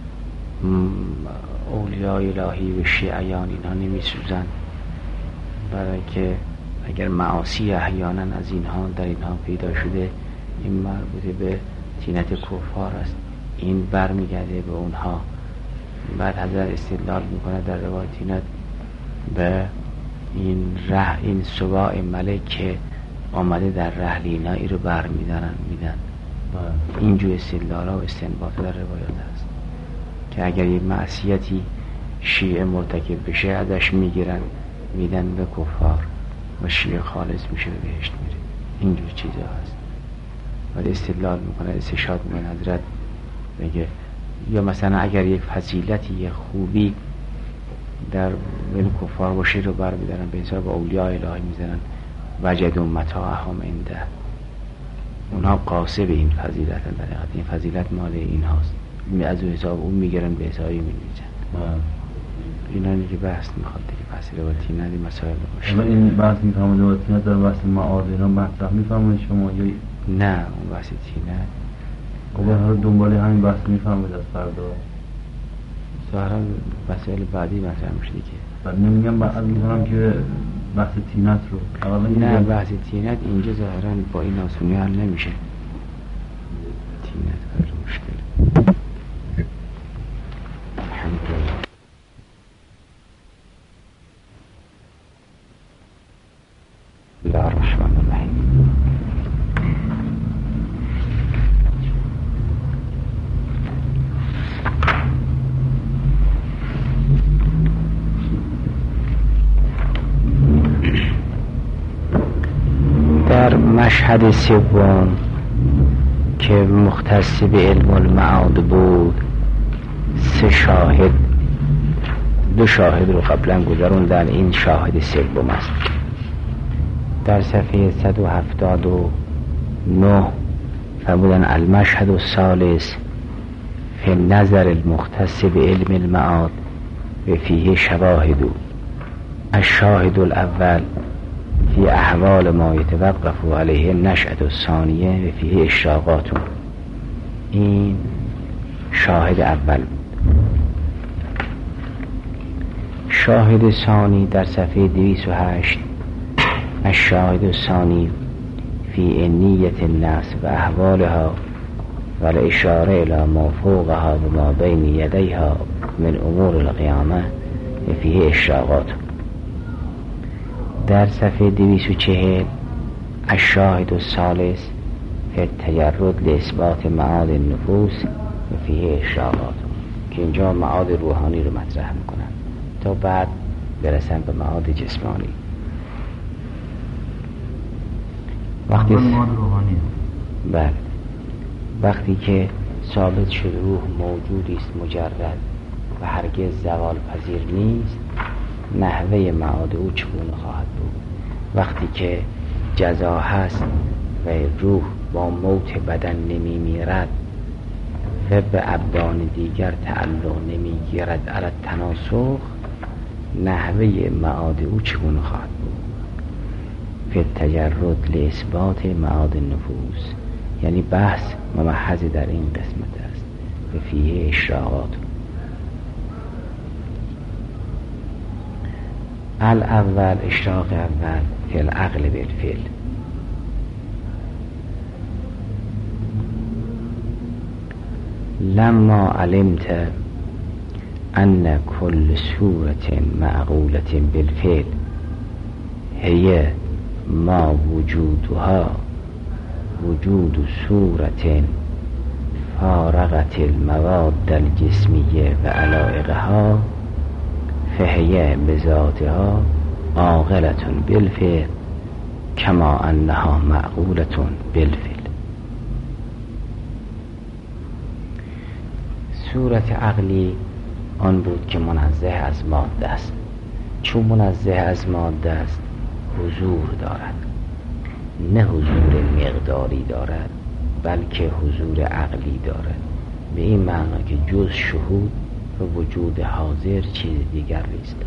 اولیای الهی و شیعیان اینها نمیسوزن، برای که اگر معاصی احیانا از اینها در اینها پیدا شده، این مربوطه به تینت کفار است، این برمیگرده به اونها. بعد حضرت استدلال میکنه در روایت تینت به این سباع ملک که آمده در رحل اینا ای رو بر میدن. اینجور استدلال ها و استنباط در روایات هست که اگر یک معصیتی شیعه مرتکب بشه ازش میگیرن میدن به کفار و شیعه خالص میشه به بهشت میره. اینجور چیزا هست. ولی استدلال میکنه، استشهاد میکنه حضرت میگه یا مثلا اگر یک فضیلتی یک خوبی در بین کفار باشه رو بر میدارن به حساب اولیاء الهی میزنن وجد متاعهم عنده، اونا قاصب این فضیلت در حقیقت این فضیلت مال این هاست، از اون حساب اون میگرن به حسابی میریزن. اینا که بحث میخواد دیگه بحث روایتی ندی مسائل باشه. این بحث میفهمه روایتی نداره بحث معاد اینا مطرح میفهمه شما یا نه اون بحث تینت خب هر دنبال همین بحث میفهمه از فردا ظاهرا مسائل بعدی مطرح میشه دیگه. بعد نمیگم بعد میگم که بحث تینت رو اولا نه بحث تینت اینجا ظاهرا با این آسونی حل نمیشه. تینت کار مشکل. الحمدلله. بسم الله الرحمن الرحیم. در مشهد سوم که مختص به علم المعاد بود دو شاهد رو قبلا گذروندن، این شاهد سوم است. در صفحه 179 فرمودن المشهد الثالث فی النظر المختص به علم المعاد و فیه شواهد. الشاهد الاول فی احوال ما یتوقف علیه النشأة الثانیه و فیه اشراقات. این شاهد اول بود. شاهد ثانی در صفحه 208 الشاهد الثانی فی نیت النفس و احوالها و الاشاره الی ما فوقها و ما بین یدیها من امور القیامه و فیه اشراقات. در صفحه 240 الشاهد الثالث فی التجرد لاثبات معاد النفوس و فیه اشراقات، که اینجا معاد روحانی رو مطرح میکنن تا بعد برسن به معاد جسمانی. وقتی که ثابت شد روح موجودی است مجرد و هرگز زوال پذیر نیست، نحوه معاد او چگونه خواهد بود؟ وقتی که جزا هست و روح با موت بدن نمی میرد و به ابدان دیگر تعلق نمی گیرد علی التناسخ، نحوه معاد او چگونه خواهد بود؟ فی التجرد لاثبات معاد النفوس، یعنی بحث ممحض در این قسمت است. و فیه اشراقات. الاول اشراق اول فی العقل بالفعل. لما علمت ان كل صورة معقولة بالفعل هي ما وجودها وجود صورة فارغت المواد الجسمية و علائقها فهي بذاتها عاقلة بالفعل كما انها معقولة بالفعل. صورت عقلی آن بود که منزه از ماده است. چون منزه از ماده است حضور دارد، نه حضور مقداری دارد بلکه حضور عقلی دارد، به این معنی که جز شهود و وجود حاضر چیز دیگر نیست.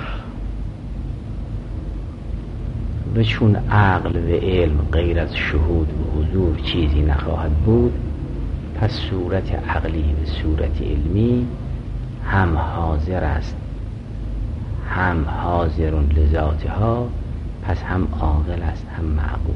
و چون عقل و علم غیر از شهود و حضور چیزی نخواهد بود، پس صورت عقلی و صورت علمی هم حاضر است، هم حاضرون لذاتها، پس هم عاقل است هم معقول.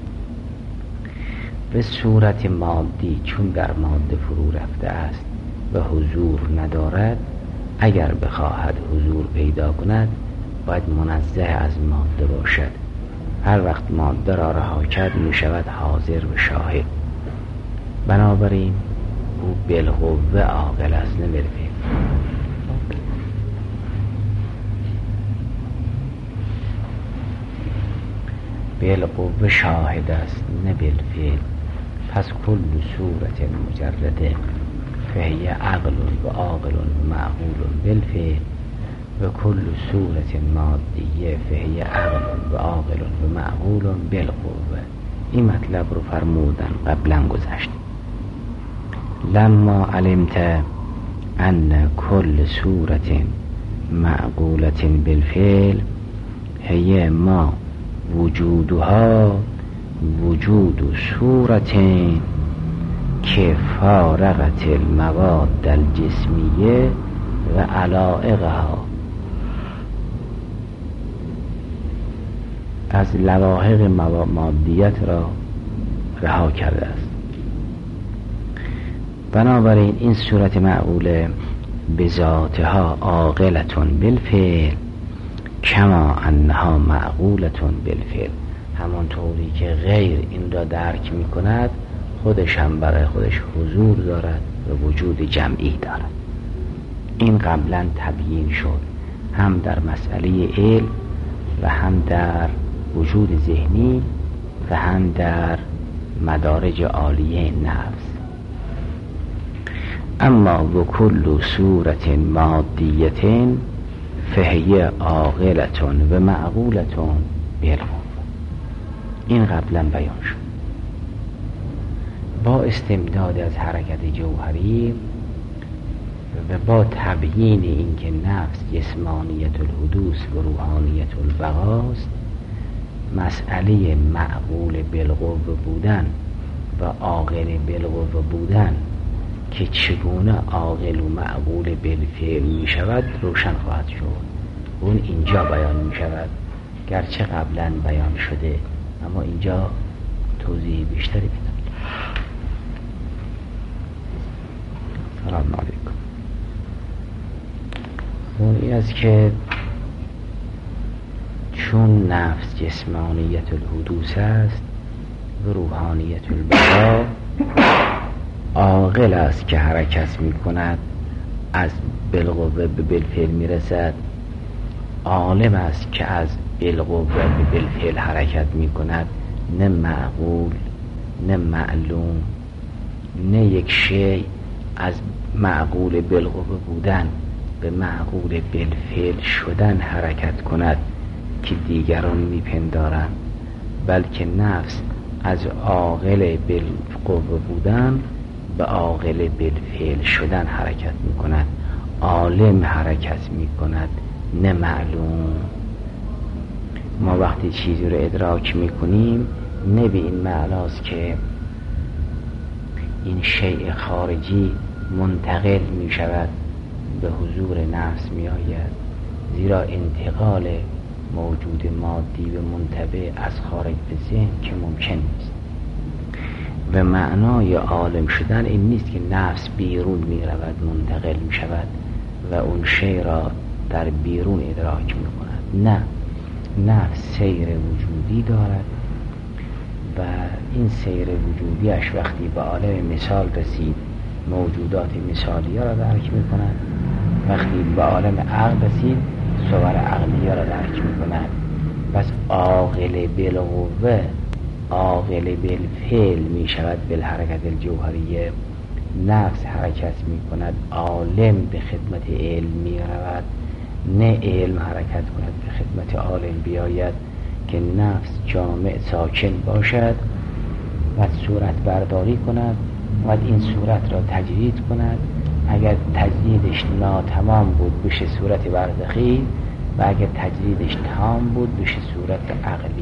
به صورت مادی چون در ماده فرو رفته است و حضور ندارد، اگر بخواهد حضور پیدا کند باید منزه از ماده باشد. هر وقت ماده را رها کرد می شود حاضر و شاهد. بنابراین او بالقوه عاقل است نه بالفعل. بالقوه شاهد است نه بالفعل. پس کل صورت مجرده فهی عقل و عاقل و معقول بالفعل و کل صورت مادیه فهی عقل و عاقل و معقول بالقوه. این مطلب رو فرمودن قبلا گذشت. لما علمت ان کل صورت معقولت بالفعل هی ما وجودها وجود صورت که فارغت المواد الجسمیه و علائقها، از لواحق مادیت را رها کرده است. بنابراین این صورت معقوله به ذاتها عاقلتون بالفعل کما انها معقولتون بالفعل، همانطوری که غیر این را درک می کند خودش هم برای خودش حضور دارد و وجود جمعی دارد. این قبلا تبیین شد هم در مسئله علم و هم در وجود ذهنی و هم در مدارج عالیه نفس. اما و کل صورت مادیت فهی عاقلتون و معقولتون بالقوه. این قبلا بیان شد. با استمداد از حرکت جوهری و با تبیین اینکه نفس جسمانیت الحدوث و روحانیت البقاست، مسئله معقول بالقوه بودن و عاقل بالقوه بودن که چگونه عاقل و معقول بالفعل می شود روشن خواهد شد. اون اینجا بیان می شود، گرچه قبلا بیان شده اما اینجا توضیح بیشتری میدم. سلام علیکم. اون این است که چون نفس جسمانیت الحدوث است و روحانیت البقا، عاقل است که حرکت می کند از بالقوه به بالفعل می رسد، عالم است که از بالقوه به بالفعل حرکت می کند، نه معقول نه معلوم، نه یک شیء از معقول بالقوه بودن به معقول بالفعل شدن حرکت کند که دیگران میپندارند، بلکه نفس از عاقل بالقوه بودن به عاقل بالفعل شدن حرکت میکند، عالم حرکت میکند نه معلوم. ما وقتی چیزی رو ادراک میکنیم نه به این معناست که این شیء خارجی منتقل میشود به حضور نفس میآید، زیرا انتقال موجود مادی به منتبه از خارج به ذهن که ممکن نیست. و معنای عالم شدن این نیست که نفس بیرون می رود منتقل می شود و اون شیء را در بیرون ادراک می کند. نه، نفس سیر وجودی دارد و این سیر وجودیش وقتی به عالم مثال رسید موجودات مثالی ها را درک می کند، وقتی به عالم عقل رسید صور عقلی ها را درک می کند. پس عاقل بالقوه عاقل بالفعل می شود بالحرکت الجوهریه، نفس حرکت می کند، عالم به خدمت علم می رود، نه علم حرکت کند به خدمت عالم بیاید که نفس جامع ساکن باشد و صورت برداری کند و این صورت را تجرید کند. اگر تجریدش ناتمام بود بشه صورت برزخی و اگر تجریدش تام بود بشه صورت عقلی.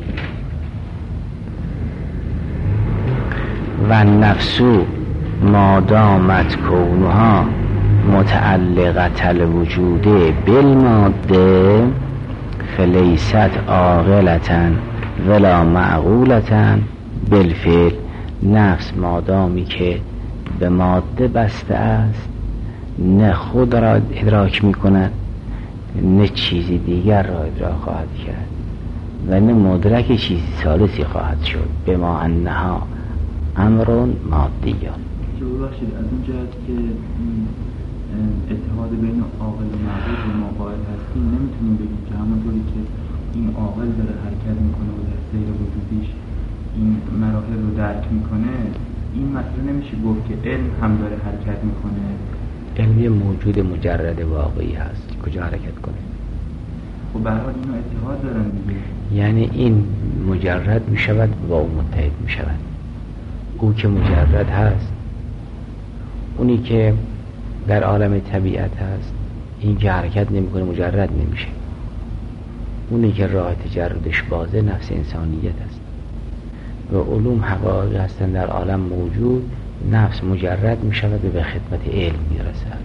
و نفس ما دامت کونها متعلقت الوجود بالماده فلیست عاقلة ولا معقولة بالفعل. نفس مادامی که به ماده بسته است نه خود را ادراک می کند نه چیزی دیگر را ادراک خواهد کرد و نه مدرک چیزی ثالثی خواهد شد. به ما انها امرون مادیان. ببخشید از اون جهت که اتحاد بین عاقل و معقول و ما قائل هستیم نمیتونیم بگیم که همونطوری که این عاقل داره حرکت میکنه و در سیر وجودیش این مراحل رو درک میکنه، این مسئله نمیشه گفت که علم هم داره حرکت میکنه؟ علم یه موجود مجرد واقعی هست، کجا حرکت کنه؟ خب به هر حال اینا اتحاد دارن دیگه. یعنی این مجرد میشود با اون متحد میشود. او که مجرد هست، اونی که در عالم طبیعت هست، این که حرکت نمیکنه مجرد نمیشه. اونی که راه تجردش بازه نفس انسانیت است و علوم حقایق هستن در عالم موجود. نفس مجرد میشود و به خدمت علم میرسد.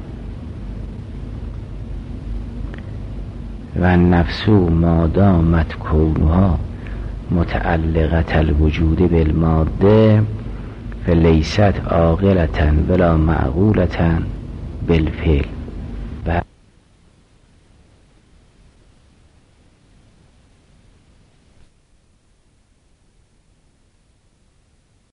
و نفس ما دامت کونها متعلقة الوجود بالماده فلیست عاقلة ولا معقولة بالفعل.